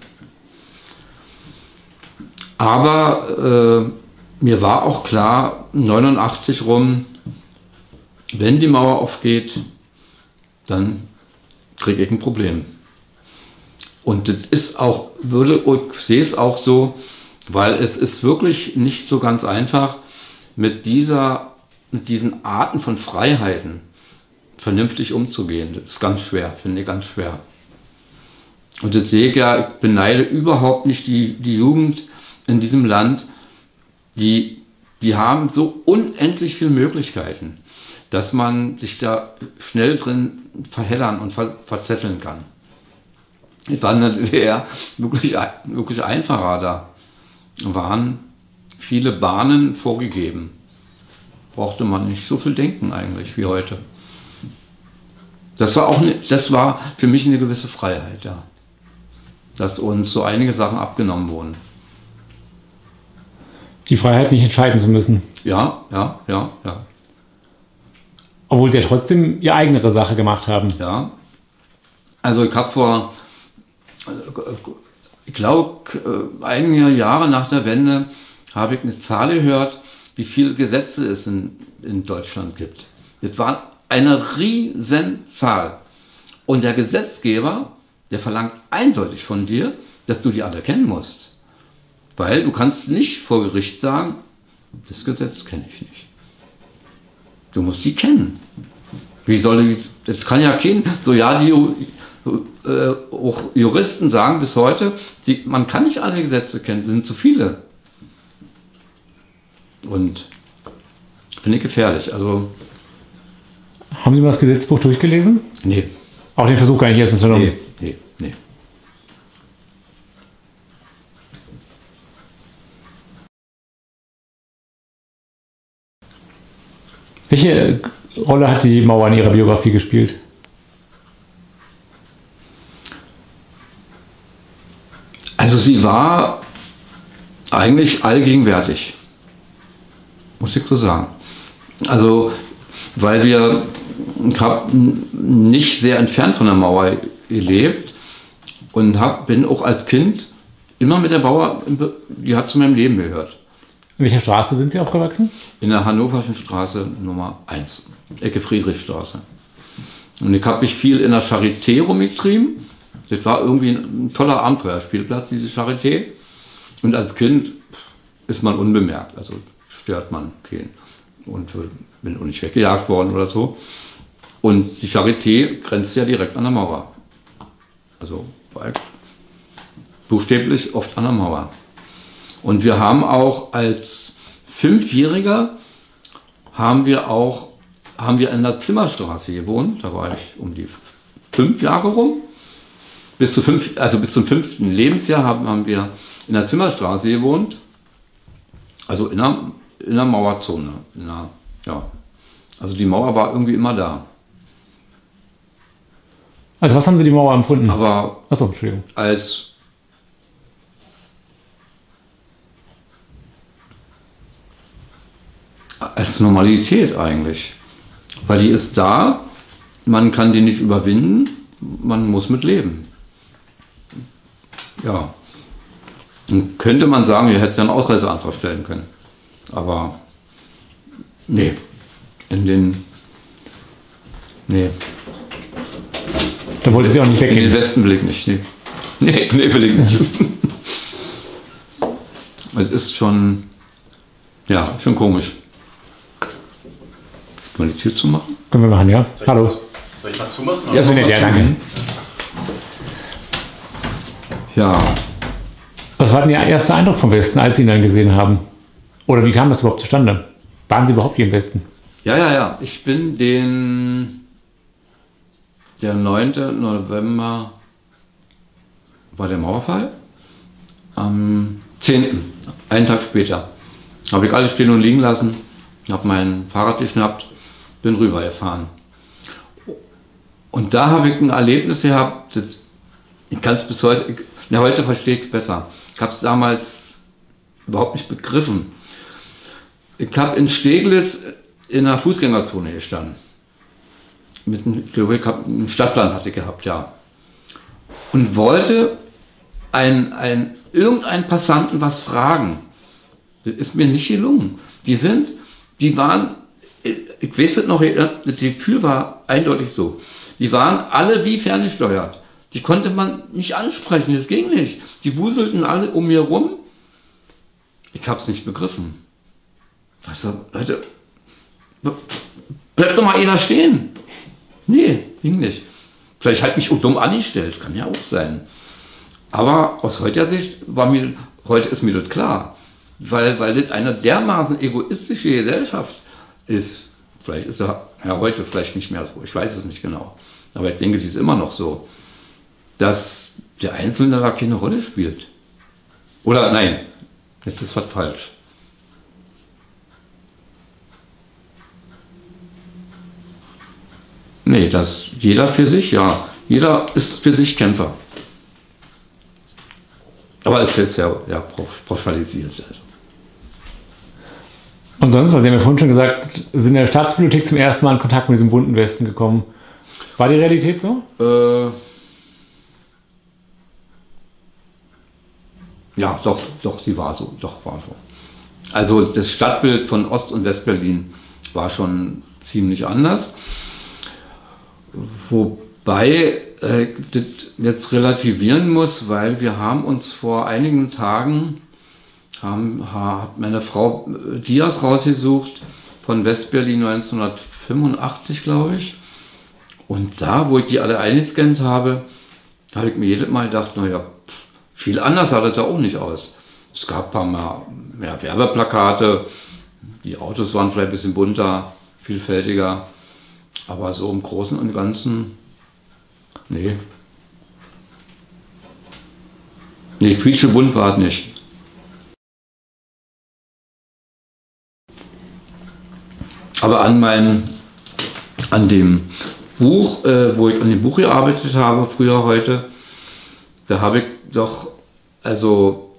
[SPEAKER 1] Aber äh, mir war auch klar, neunundachtzig rum, wenn die Mauer aufgeht, dann kriege ich ein Problem. Und das ist auch, würde, ich sehe es auch so, weil es ist wirklich nicht so ganz einfach, mit dieser, mit diesen Arten von Freiheiten vernünftig umzugehen. Das ist ganz schwer, finde ich ganz schwer. Und das sehe ich ja, ich beneide überhaupt nicht die, die Jugend in diesem Land, die, die haben so unendlich viele Möglichkeiten, dass man sich da schnell drin verheddern und ver, verzetteln kann. Es war in der D D R wirklich, wirklich einfacher, da waren viele Bahnen vorgegeben. Brauchte man nicht so viel denken eigentlich wie heute. Das war, auch eine, das war für mich eine gewisse Freiheit, ja. dass uns so einige Sachen abgenommen wurden.
[SPEAKER 2] Die Freiheit, nicht entscheiden zu müssen.
[SPEAKER 1] Ja, ja, ja, ja.
[SPEAKER 2] Obwohl sie ja trotzdem ihre eigene Sache gemacht haben.
[SPEAKER 1] Ja. Also ich habe vor, ich glaube, einige Jahre nach der Wende habe ich eine Zahl gehört, wie viele Gesetze es in, in Deutschland gibt. Das war eine riesen Zahl. Und der Gesetzgeber, der verlangt eindeutig von dir, dass du die alle kennen musst. Weil du kannst nicht vor Gericht sagen, das Gesetz kenne ich nicht. Du musst die kennen. Wie soll ich, das kann ja kein, so ja, die äh, auch Juristen sagen bis heute, die, man kann nicht alle Gesetze kennen, sind zu viele. Und finde ich gefährlich. Also,
[SPEAKER 2] haben Sie mal das Gesetzbuch durchgelesen?
[SPEAKER 1] Nee.
[SPEAKER 2] Auch den Versuch gar nicht erst unternommen?
[SPEAKER 1] Nee, nee, nee.
[SPEAKER 2] Welche Rolle hat die Mauer in Ihrer Biografie gespielt?
[SPEAKER 1] Also sie war eigentlich allgegenwärtig, muss ich so sagen. Also, weil wir, ich habe nicht sehr entfernt von der Mauer gelebt und hab, bin auch als Kind immer mit der Mauer, die hat zu meinem Leben gehört.
[SPEAKER 2] In welcher Straße sind Sie aufgewachsen?
[SPEAKER 1] In der Hannoverschen Straße Nummer eins, Ecke Friedrichstraße. Und ich habe mich viel in der Charité rumgetrieben. Das war irgendwie ein toller Abenteuerspielplatz, diese Charité. Und als Kind ist man unbemerkt, also stört man keinen. Und bin auch nicht weggejagt worden oder so. Und die Charité grenzt ja direkt an der Mauer. Also war ich buchstäblich oft an der Mauer. Und wir haben auch als Fünfjähriger haben wir auch haben wir in der Zimmerstraße gewohnt. Da war ich um die fünf Jahre rum. Bis zu fünf, also bis zum fünften Lebensjahr haben, haben wir in der Zimmerstraße gewohnt. Also in der, in der Mauerzone. In der, ja. Also die Mauer war irgendwie immer da.
[SPEAKER 2] Also was haben Sie die Mauer empfunden?
[SPEAKER 1] Aber
[SPEAKER 2] Achso, Entschuldigung.
[SPEAKER 1] als als Normalität eigentlich. Weil die ist da, man kann die nicht überwinden, man muss mit leben. Ja. Dann könnte man sagen, ihr hättet ja einen Ausreiseantrag stellen können. Aber nee. In den. Nee.
[SPEAKER 2] Da wollte sie auch nicht weggehen.
[SPEAKER 1] In den Westen will ich nicht. Nee. Nee, nee, will ich nicht. Es ist schon. Ja, schon komisch. Mal die Tür zumachen?
[SPEAKER 2] Können wir machen, ja.
[SPEAKER 3] Soll
[SPEAKER 2] Hallo.
[SPEAKER 3] Ich, soll ich mal zumachen?
[SPEAKER 2] Ja, so nett, ja, danke.
[SPEAKER 1] Ja.
[SPEAKER 2] Was war denn Ihr erster Eindruck vom Westen, als Sie ihn dann gesehen haben? Oder wie kam das überhaupt zustande? Waren Sie überhaupt hier im Westen?
[SPEAKER 1] Ja, ja, ja. Ich bin den. Der neunten November war der Mauerfall. Am zehnten einen Tag später, habe ich alles stehen und liegen lassen, habe mein Fahrrad geschnappt, bin rübergefahren. Und da habe ich ein Erlebnis gehabt, das, ich kann es bis heute, ich, na, heute verstehe ich es besser. Ich habe es damals überhaupt nicht begriffen. Ich habe in Steglitz in einer Fußgängerzone gestanden. Mit einem, ich habe einen Stadtplan hatte ich gehabt, ja. Und wollte ein, ein, irgendeinen Passanten was fragen. Das ist mir nicht gelungen. Die sind, die waren, ich weiß es noch, das Gefühl war eindeutig so. Die waren alle wie ferngesteuert. Die konnte man nicht ansprechen, das ging nicht. Die wuselten alle um mir rum. Ich habe es nicht begriffen. Also, Leute, bleibt doch mal einer stehen. Nee, ging nicht. Vielleicht hat mich auch dumm angestellt, kann ja auch sein. Aber aus heutiger Sicht war mir, heute ist mir das klar. Weil, weil das eine dermaßen egoistische Gesellschaft ist. Vielleicht ist er ja heute vielleicht nicht mehr so, ich weiß es nicht genau. Aber ich denke, die ist immer noch so, dass der Einzelne da keine Rolle spielt. Oder nein, jetzt ist was falsch. Nee, dass jeder für sich, ja. Jeder ist für sich Kämpfer. Aber ist jetzt ja, ja pauschalisiert. Also.
[SPEAKER 2] Und sonst, also Sie haben ja vorhin schon gesagt, sind in der Staatsbibliothek zum ersten Mal in Kontakt mit diesem bunten Westen gekommen. War die Realität so?
[SPEAKER 1] Äh, ja, doch, doch, die war so, doch, war so. Also das Stadtbild von Ost- und Westberlin war schon ziemlich anders. Wobei äh, das jetzt relativieren muss, weil wir haben uns vor einigen Tagen, haben, hat meine Frau Dias rausgesucht von Westberlin neunzehnhundertfünfundachtzig, glaube ich. Und da, wo ich die alle eingescannt habe, habe ich mir jedes Mal gedacht, naja, viel anders sah das da auch nicht aus. Es gab ein paar mehr, mehr Werbeplakate, die Autos waren vielleicht ein bisschen bunter, vielfältiger, aber so im Großen und Ganzen, nee. Nee, quietschebunt war es nicht. Aber an meinem, an dem Buch, äh, wo ich an dem Buch gearbeitet habe, früher, heute, da habe ich doch, also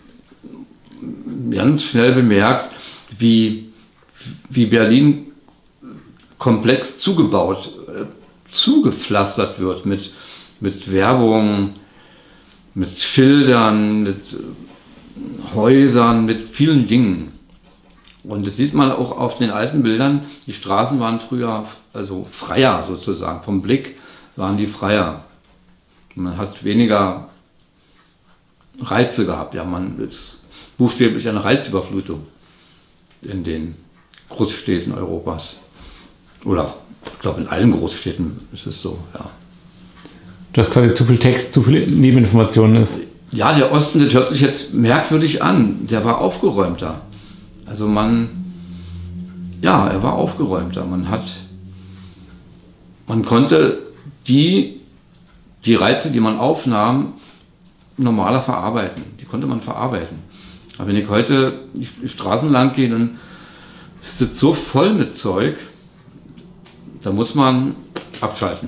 [SPEAKER 1] ganz schnell bemerkt, wie, wie Berlin komplex zugebaut, äh, zugepflastert wird mit, mit Werbung, mit Schildern, mit äh, Häusern, mit vielen Dingen. Und das sieht man auch auf den alten Bildern. Die Straßen waren früher also freier sozusagen. Vom Blick waren die freier. Man hat weniger Reize gehabt. Ja, man ist buchstäblich eine Reizüberflutung in den Großstädten Europas. Oder ich glaube in allen Großstädten ist es so, ja.
[SPEAKER 2] Dass quasi zu viel Text, zu viel Nebeninformationen ist.
[SPEAKER 1] Ja, der Osten, das hört sich jetzt merkwürdig an. Der war aufgeräumter. Also man, ja, er war aufgeräumter. Man hat, man konnte die, die Reize, die man aufnahm, normaler verarbeiten. Die konnte man verarbeiten. Aber wenn ich heute die Straßen lang gehe, dann ist es so voll mit Zeug, da muss man abschalten.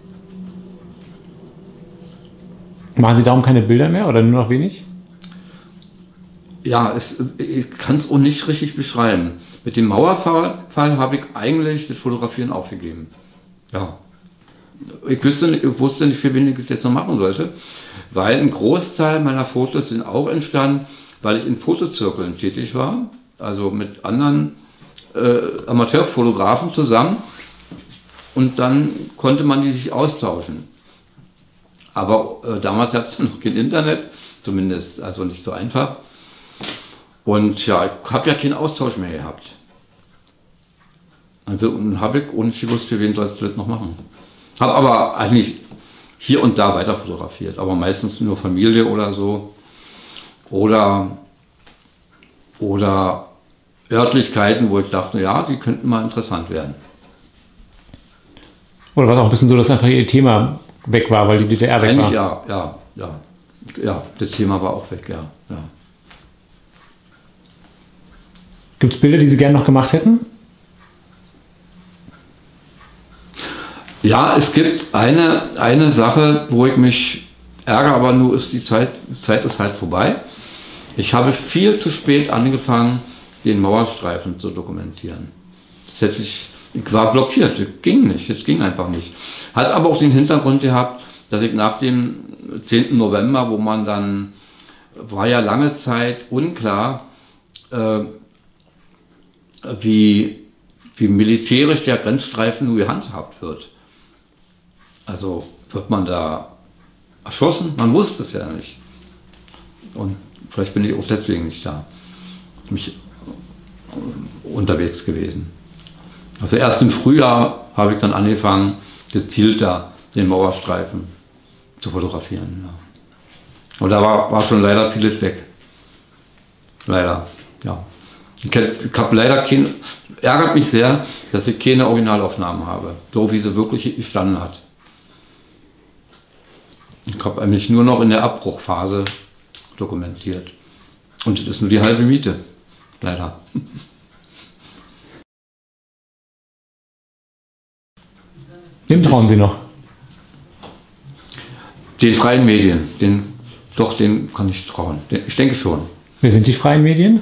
[SPEAKER 2] Machen Sie darum keine Bilder mehr oder nur noch wenig?
[SPEAKER 1] Ja, es, ich kann es auch nicht richtig beschreiben. Mit dem Mauerfall habe ich eigentlich das Fotografieren aufgegeben. Ja. Ich wusste, nicht, ich wusste nicht, für wen ich das jetzt noch machen sollte, weil ein Großteil meiner Fotos sind auch entstanden, weil ich in Fotozirkeln tätig war, also mit anderen äh, Amateurfotografen zusammen, und dann konnte man die sich austauschen. Aber äh, damals gab es noch kein Internet, zumindest also nicht so einfach. Und ja, ich habe ja keinen Austausch mehr gehabt. Und dann habe ich und ich gewusst, für wen sollst du das noch machen. Habe aber eigentlich hier und da weiter fotografiert, aber meistens nur Familie oder so. Oder, oder Örtlichkeiten, wo ich dachte, ja, die könnten mal interessant werden.
[SPEAKER 2] Oder war es auch ein bisschen so, dass einfach Ihr Thema weg war, weil die D D R weg
[SPEAKER 1] Eigentlich
[SPEAKER 2] war?
[SPEAKER 1] ja, ja, ja. Ja, das Thema war auch weg, ja. ja.
[SPEAKER 2] Gibt es Bilder, die Sie gerne noch gemacht hätten?
[SPEAKER 1] Ja, es gibt eine, eine Sache, wo ich mich ärgere, aber nur ist die Zeit, die Zeit ist halt vorbei. Ich habe viel zu spät angefangen, den Mauerstreifen zu dokumentieren. Das hätte ich, ich war blockiert, das ging nicht, das ging einfach nicht. Hat aber auch den Hintergrund gehabt, dass ich nach dem zehnten November, wo man dann, war ja lange Zeit unklar, äh, wie, wie militärisch der Grenzstreifen nur gehandhabt wird. Also wird man da erschossen? Man wusste es ja nicht. Und vielleicht bin ich auch deswegen nicht da. Mich unterwegs gewesen. Also erst im Frühjahr habe ich dann angefangen, gezielter den Mauerstreifen zu fotografieren. Ja. Und da war, war schon leider vieles weg. Leider, ja. Ich habe leider kein, ärgert mich sehr, dass ich keine Originalaufnahmen habe, so wie sie wirklich gestanden hat. Ich habe eigentlich nur noch in der Abbruchphase dokumentiert. Und das ist nur die halbe Miete, leider.
[SPEAKER 2] Wem trauen Sie noch?
[SPEAKER 1] Den freien Medien, den Doch, dem kann ich trauen. Ich denke schon.
[SPEAKER 2] Wer sind die freien Medien?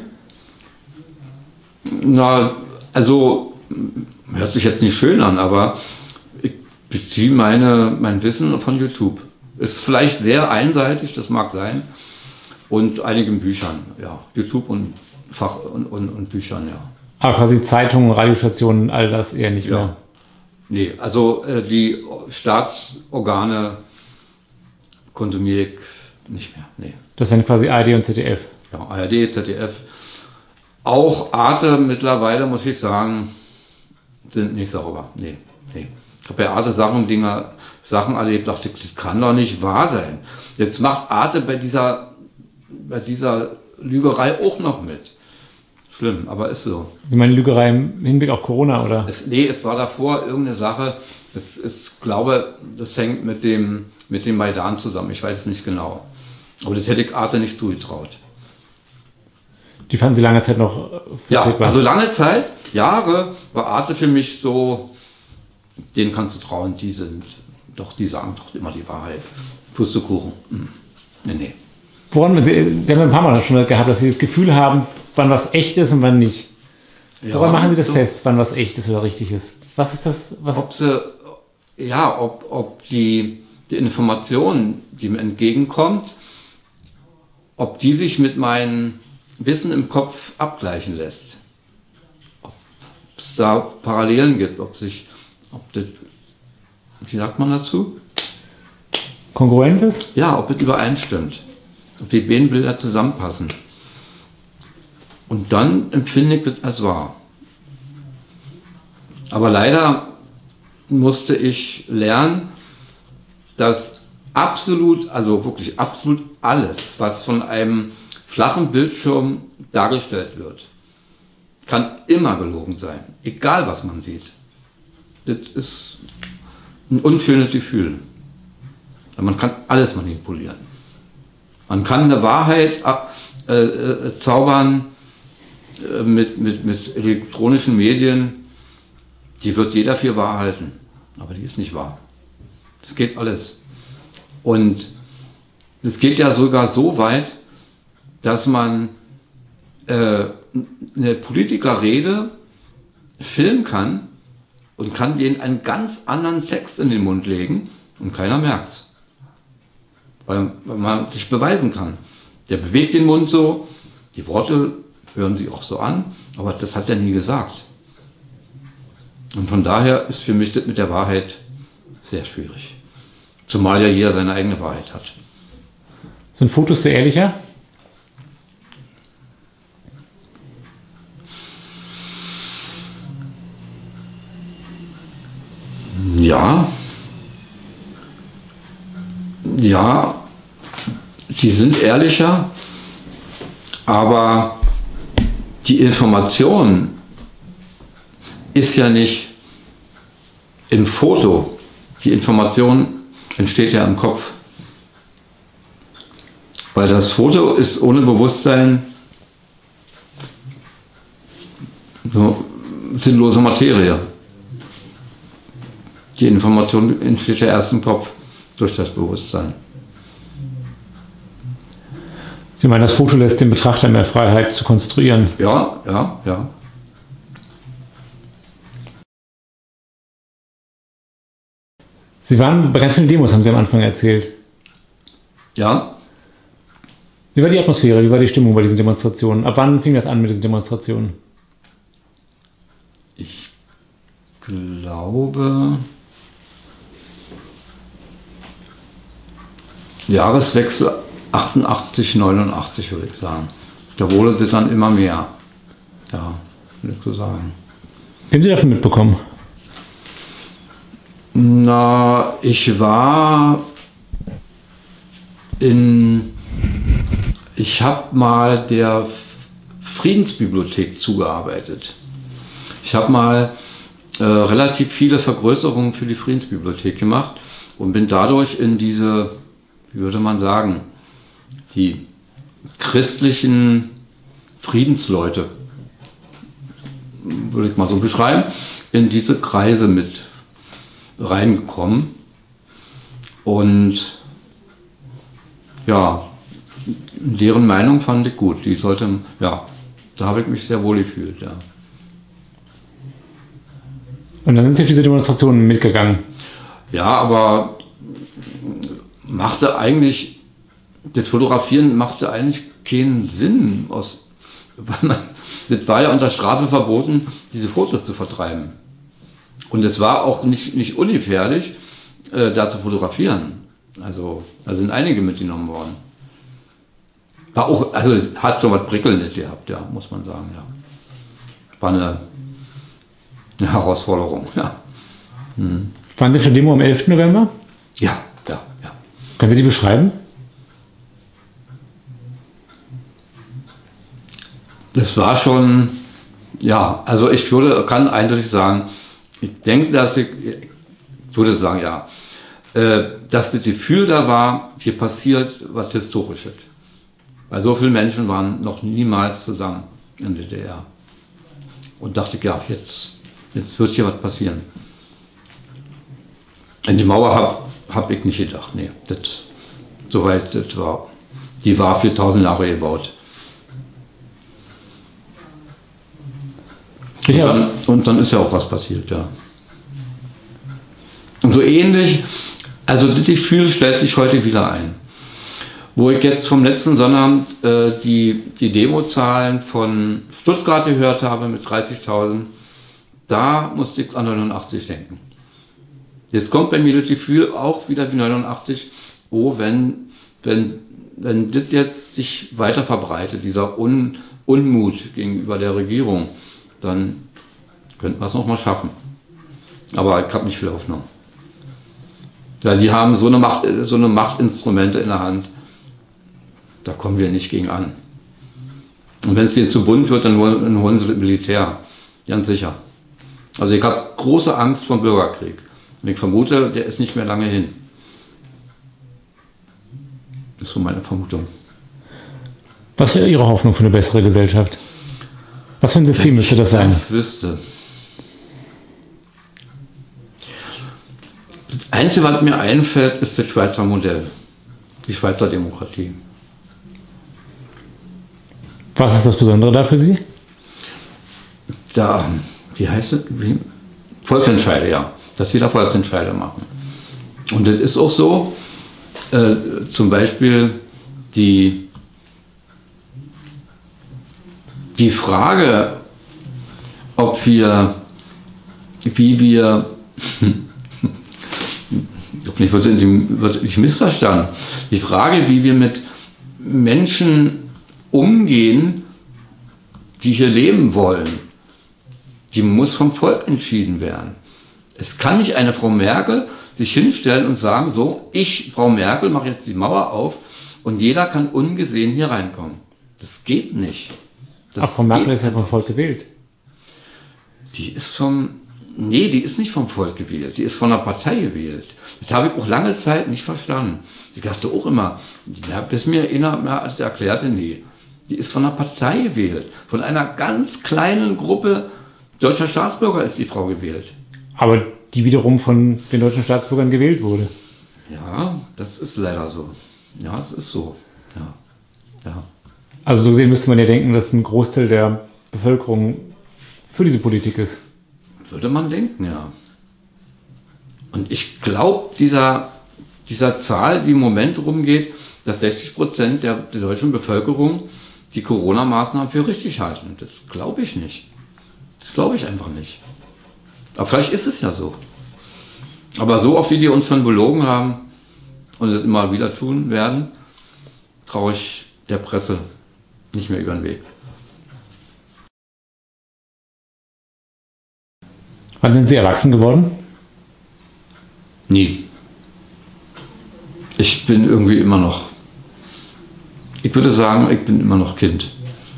[SPEAKER 1] Na, also, hört sich jetzt nicht schön an, aber ich beziehe meine, mein Wissen von YouTube. Ist vielleicht sehr einseitig, das mag sein. Und einigen Büchern, ja. YouTube und Fach und, und, und Büchern, ja.
[SPEAKER 2] Aber quasi Zeitungen, Radiostationen, all das eher nicht
[SPEAKER 1] ja.
[SPEAKER 2] mehr.
[SPEAKER 1] Nee, also äh, die Staatsorgane konsumiere ich nicht mehr. Nee.
[SPEAKER 2] Das wären quasi A R D und Z D F.
[SPEAKER 1] Ja, A R D, Z D F. Auch Arte mittlerweile, muss ich sagen, sind nicht sauber. Nee, nee. Ich habe bei Arte Sachen, Dinger, Sachen erlebt, dachte ich, das kann doch nicht wahr sein. Jetzt macht Arte bei dieser, bei dieser Lügerei auch noch mit. Schlimm, aber ist so.
[SPEAKER 2] Sie meinen Lügerei im Hinblick auf Corona, oder?
[SPEAKER 1] Es, nee, es war davor irgendeine Sache. Es ist, glaube, das hängt mit dem, mit dem Maidan zusammen. Ich weiß es nicht genau. Aber das hätte ich Arte nicht zugetraut.
[SPEAKER 2] Die fanden Sie lange Zeit noch äh,
[SPEAKER 1] Ja,
[SPEAKER 2] vertretbar?
[SPEAKER 1] also lange Zeit, Jahre, war Arte für mich so, denen kannst du trauen, die sind, doch, die sagen doch immer die Wahrheit. Pustekuchen. Hm. Nee, nee.
[SPEAKER 2] Woran, Sie, wir haben ein paar Mal schon gehabt, dass Sie das Gefühl haben, wann was echt ist und wann nicht. Woran ja, machen Sie das so fest, wann was echt ist oder richtig ist? Was ist das? Was
[SPEAKER 1] ob sie, ja, ob, ob die, die Information, die mir entgegenkommt, ob die sich mit meinem Wissen im Kopf abgleichen lässt. Ob es da Parallelen gibt, ob sich, ob das, wie sagt man dazu?
[SPEAKER 2] Kongruent ist?
[SPEAKER 1] Ja, ob es übereinstimmt. Ob die beiden Bilder zusammenpassen. Und dann empfinde ich das als wahr. Aber leider musste ich lernen, dass absolut, also wirklich absolut alles, was von einem flachen Bildschirm dargestellt wird, kann immer gelogen sein. Egal, was man sieht. Das ist ein unschönes Gefühl. Man kann alles manipulieren. Man kann eine Wahrheit äh, äh, zaubern äh, mit, mit, mit elektronischen Medien, die wird jeder für wahr halten. Aber die ist nicht wahr. Das geht alles. Und das geht ja sogar so weit, dass man äh, eine Politikerrede filmen kann und kann denen einen ganz anderen Text in den Mund legen und keiner merkt's. Weil, weil man sich beweisen kann. Der bewegt den Mund so, die Worte hören sich auch so an, aber das hat er nie gesagt. Und von daher ist für mich das mit der Wahrheit sehr schwierig. Zumal ja jeder seine eigene Wahrheit hat.
[SPEAKER 2] Sind Fotos sehr ehrlicher?
[SPEAKER 1] Ja. Ja, die sind ehrlicher, aber die Information ist ja nicht im Foto. Die Information entsteht ja im Kopf. Weil das Foto ist ohne Bewusstsein so sinnlose Materie. Die Information entsteht ja erst im Kopf durch das Bewusstsein.
[SPEAKER 2] Sie meinen, das Foto lässt dem Betrachter mehr Freiheit zu konstruieren?
[SPEAKER 1] Ja, ja, ja.
[SPEAKER 2] Sie waren bei ganz vielen Demos, haben Sie am Anfang erzählt.
[SPEAKER 1] Ja.
[SPEAKER 2] Wie war die Atmosphäre, wie war die Stimmung bei diesen Demonstrationen? Ab wann fing das an mit diesen Demonstrationen?
[SPEAKER 1] Ich glaube, Jahreswechsel achtundachtzig, neunundachtzig würde ich sagen. Da wurde das dann immer mehr. Ja, würde ich so sagen.
[SPEAKER 2] Wie haben Sie davon mitbekommen?
[SPEAKER 1] Na, ich war in, ich habe mal der Friedensbibliothek zugearbeitet. Ich habe mal äh, relativ viele Vergrößerungen für die Friedensbibliothek gemacht und bin dadurch in diese, wie würde man sagen, die christlichen Friedensleute, würde ich mal so beschreiben, in diese Kreise mit reingekommen. Und ja, deren Meinung fand ich gut. Die sollte, ja, da habe ich mich sehr wohl gefühlt, ja.
[SPEAKER 2] Und dann sind Sie auf diese Demonstrationen mitgegangen?
[SPEAKER 1] Ja, aber machte eigentlich, das Fotografieren machte eigentlich keinen Sinn. Aus, das war ja unter Strafe verboten, diese Fotos zu vertreiben. Und es war auch nicht, nicht ungefährlich, äh, da zu fotografieren. Also da sind einige mitgenommen worden. War auch, also hat schon was Prickelndes gehabt, ja, muss man sagen, ja. War eine, eine Herausforderung, ja. Hm.
[SPEAKER 2] Waren Sie schon Demo am elften November?
[SPEAKER 1] Ja, ja, ja.
[SPEAKER 2] Können Sie die beschreiben?
[SPEAKER 1] Das war schon, ja, also ich würde, kann eindeutig sagen, ich denke, dass ich, ich würde sagen, ja, äh, dass das Gefühl da war, hier passiert was Historisches. Weil so viele Menschen waren noch niemals zusammen in der D D R. Und dachte ich, ja, jetzt, jetzt wird hier was passieren. In die Mauer habe hab ich nicht gedacht, nee, das, soweit, das war, die war für tausend Jahre gebaut. Und dann, und dann ist ja auch was passiert, ja. Und so ähnlich, also das Gefühl stellt sich heute wieder ein. Wo ich jetzt vom letzten Sonnabend äh, die, die Demozahlen von Stuttgart gehört habe mit dreißigtausend, da musste ich an neunundachtzig denken. Jetzt kommt bei mir das Gefühl auch wieder wie neunundachtzig, oh, wenn, wenn, wenn das jetzt sich weiter verbreitet, dieser Un, Unmut gegenüber der Regierung, dann könnten wir es noch mal schaffen. Aber ich habe nicht viel Hoffnung. Ja, sie haben so eine Macht, so eine Machtinstrumente in der Hand, da kommen wir nicht gegen an. Und wenn es denen zu bunt wird, dann holen, dann holen sie das Militär, ganz sicher. Also ich habe große Angst vor dem Bürgerkrieg. Und ich vermute, der ist nicht mehr lange hin. Das ist so meine Vermutung.
[SPEAKER 2] Was wäre Ihre Hoffnung für eine bessere Gesellschaft? Was für ein System müsste das sein?
[SPEAKER 1] Das wüsste. Das Einzige, was mir einfällt, ist das Schweizer Modell. Die Schweizer Demokratie.
[SPEAKER 2] Was ist das Besondere da für Sie?
[SPEAKER 1] Da, wie heißt es? Wie? Volksentscheide, ja. Dass wir da Volksentscheide machen. Und das ist auch so, äh, zum Beispiel die, die Frage, ob wir, wie wir, hoffentlich wird es nicht missverstanden, die Frage, wie wir mit Menschen umgehen, die hier leben wollen, die muss vom Volk entschieden werden. Es kann nicht eine Frau Merkel sich hinstellen und sagen, so, ich, Frau Merkel, mache jetzt die Mauer auf und jeder kann ungesehen hier reinkommen. Das geht nicht. Das
[SPEAKER 2] Ach, Frau Merkel ist ja vom Volk gewählt.
[SPEAKER 1] Die ist vom, nee, die ist nicht vom Volk gewählt, die ist von einer Partei gewählt. Das habe ich auch lange Zeit nicht verstanden. Ich dachte auch immer, die Merkel ist mir einer, als erklärte, nee, die ist von einer Partei gewählt. Von einer ganz kleinen Gruppe deutscher Staatsbürger ist die Frau gewählt.
[SPEAKER 2] Aber die wiederum von den deutschen Staatsbürgern gewählt wurde.
[SPEAKER 1] Ja, das ist leider so. Ja, es ist so. Ja. Ja.
[SPEAKER 2] Also so gesehen müsste man ja denken, dass ein Großteil der Bevölkerung für diese Politik ist.
[SPEAKER 1] Würde man denken, ja. Und ich glaube, dieser, dieser Zahl, die im Moment rumgeht, dass sechzig Prozent der, der deutschen Bevölkerung die Corona-Maßnahmen für richtig halten. Das glaube ich nicht. Das glaube ich einfach nicht. Aber vielleicht ist es ja so. Aber so oft, wie die uns schon belogen haben und es immer wieder tun werden, traue ich der Presse nicht mehr über den Weg.
[SPEAKER 2] Wann sind Sie erwachsen geworden?
[SPEAKER 1] Nie. Ich bin irgendwie immer noch, ich würde sagen, ich bin immer noch Kind.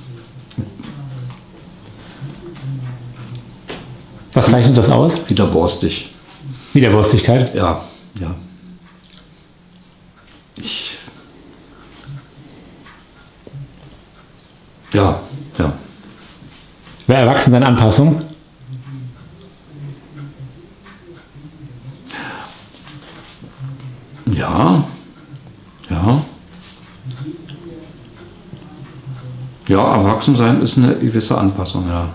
[SPEAKER 2] Was zeichnet das aus?
[SPEAKER 1] Wieder borstig.
[SPEAKER 2] Widerborstigkeit?
[SPEAKER 1] Ja, ja. Ich, ja, ja.
[SPEAKER 2] Wer erwachsen sein Anpassung?
[SPEAKER 1] Ja, ja. Ja, Erwachsensein ist eine gewisse Anpassung, ja.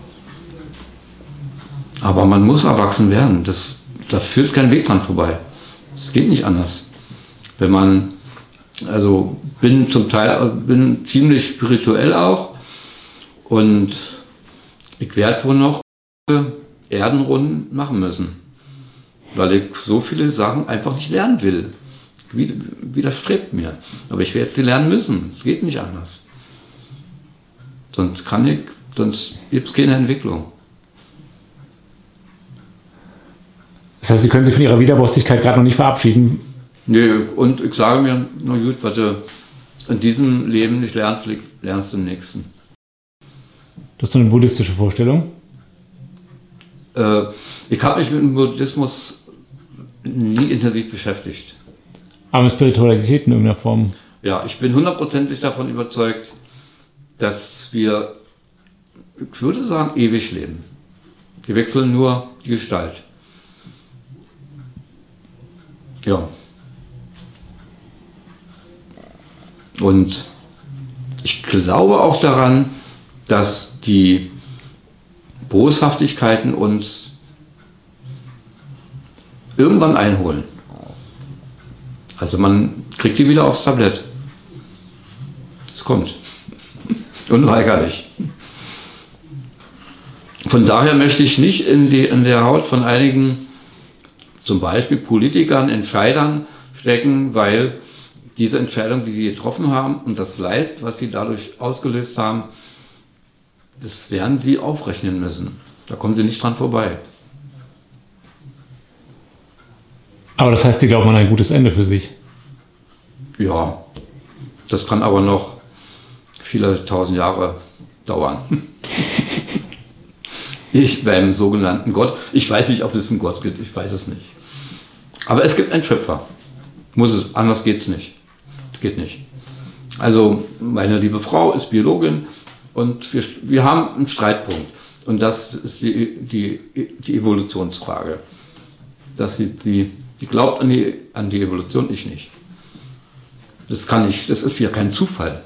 [SPEAKER 1] Aber man muss erwachsen werden. Das, da führt kein Weg dran vorbei. Es geht nicht anders. Wenn man, also bin zum Teil bin ziemlich spirituell auch und ich werde wohl noch Erdenrunden machen müssen, weil ich so viele Sachen einfach nicht lernen will. Widerstrebt mir. Aber ich werde sie lernen müssen. Es geht nicht anders. Sonst kann ich, sonst gibt es keine Entwicklung.
[SPEAKER 2] Das heißt, Sie können sich von Ihrer Widerborstigkeit gerade noch nicht verabschieden?
[SPEAKER 1] Nee, und ich sage mir, na gut, was du in diesem Leben nicht lernst, lernst du im nächsten.
[SPEAKER 2] Das ist so eine buddhistische Vorstellung?
[SPEAKER 1] Äh, ich habe mich mit dem Buddhismus nie intensiv beschäftigt.
[SPEAKER 2] Aber mit Spiritualität in irgendeiner Form?
[SPEAKER 1] Ja, ich bin hundertprozentig davon überzeugt, dass wir, ich würde sagen, ewig leben. Wir wechseln nur die Gestalt. Ja. Und ich glaube auch daran, dass die Boshaftigkeiten uns irgendwann einholen. Also man kriegt die wieder aufs Tablett. Es kommt. Unweigerlich. Von daher möchte ich nicht in, die, in der Haut von einigen, zum Beispiel Politikern, Entscheidern stecken, weil diese Entscheidung, die sie getroffen haben und das Leid, was sie dadurch ausgelöst haben, das werden sie aufrechnen müssen. Da kommen sie nicht dran vorbei.
[SPEAKER 2] Aber das heißt, Sie glauben an ein gutes Ende für sich?
[SPEAKER 1] Ja, das kann aber noch viele tausend Jahre dauern. Ich beim sogenannten Gott, ich weiß nicht, ob es einen Gott gibt, ich weiß es nicht. Aber es gibt einen Schöpfer. Muss es, anders geht es nicht. Es geht nicht. Also meine liebe Frau ist Biologin und wir, wir haben einen Streitpunkt. Und das ist die, die, die Evolutionsfrage. Dass sie, sie die glaubt an die, an die Evolution, ich nicht. Das kann nicht, das ist ja kein Zufall.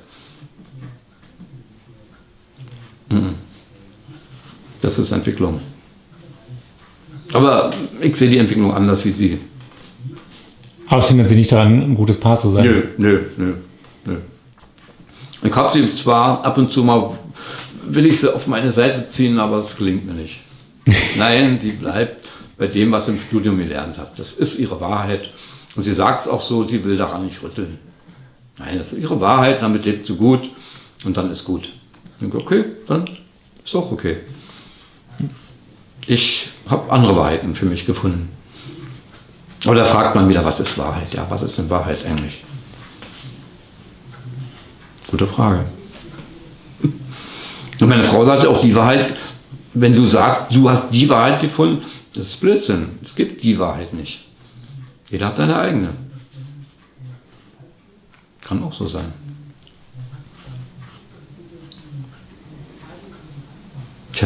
[SPEAKER 1] Das ist Entwicklung. Aber ich sehe die Entwicklung anders wie Sie.
[SPEAKER 2] Aber hindert Sie nicht daran, ein gutes Paar zu sein?
[SPEAKER 1] Nö, nö, nö, nö. Ich habe sie zwar ab und zu mal, will ich sie auf meine Seite ziehen, aber es gelingt mir nicht. Nein, sie bleibt bei dem, was sie im Studium gelernt hat. Das ist ihre Wahrheit. Und sie sagt es auch so, sie will daran nicht rütteln. Nein, das ist ihre Wahrheit, damit lebt sie gut und dann ist gut. Ich denke, okay, dann ist auch okay. Ich habe andere Wahrheiten für mich gefunden. Aber da fragt man wieder, was ist Wahrheit? Ja, was ist denn Wahrheit eigentlich? Gute Frage. Und meine Frau sagte auch, die Wahrheit, wenn du sagst, du hast die Wahrheit gefunden, das ist Blödsinn. Es gibt die Wahrheit nicht. Jeder hat seine eigene. Kann auch so sein. Tja.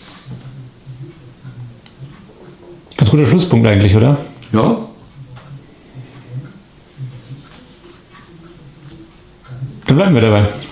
[SPEAKER 2] Ganz guter Schlusspunkt eigentlich, oder?
[SPEAKER 1] Ja.
[SPEAKER 2] Dann bleiben wir dabei.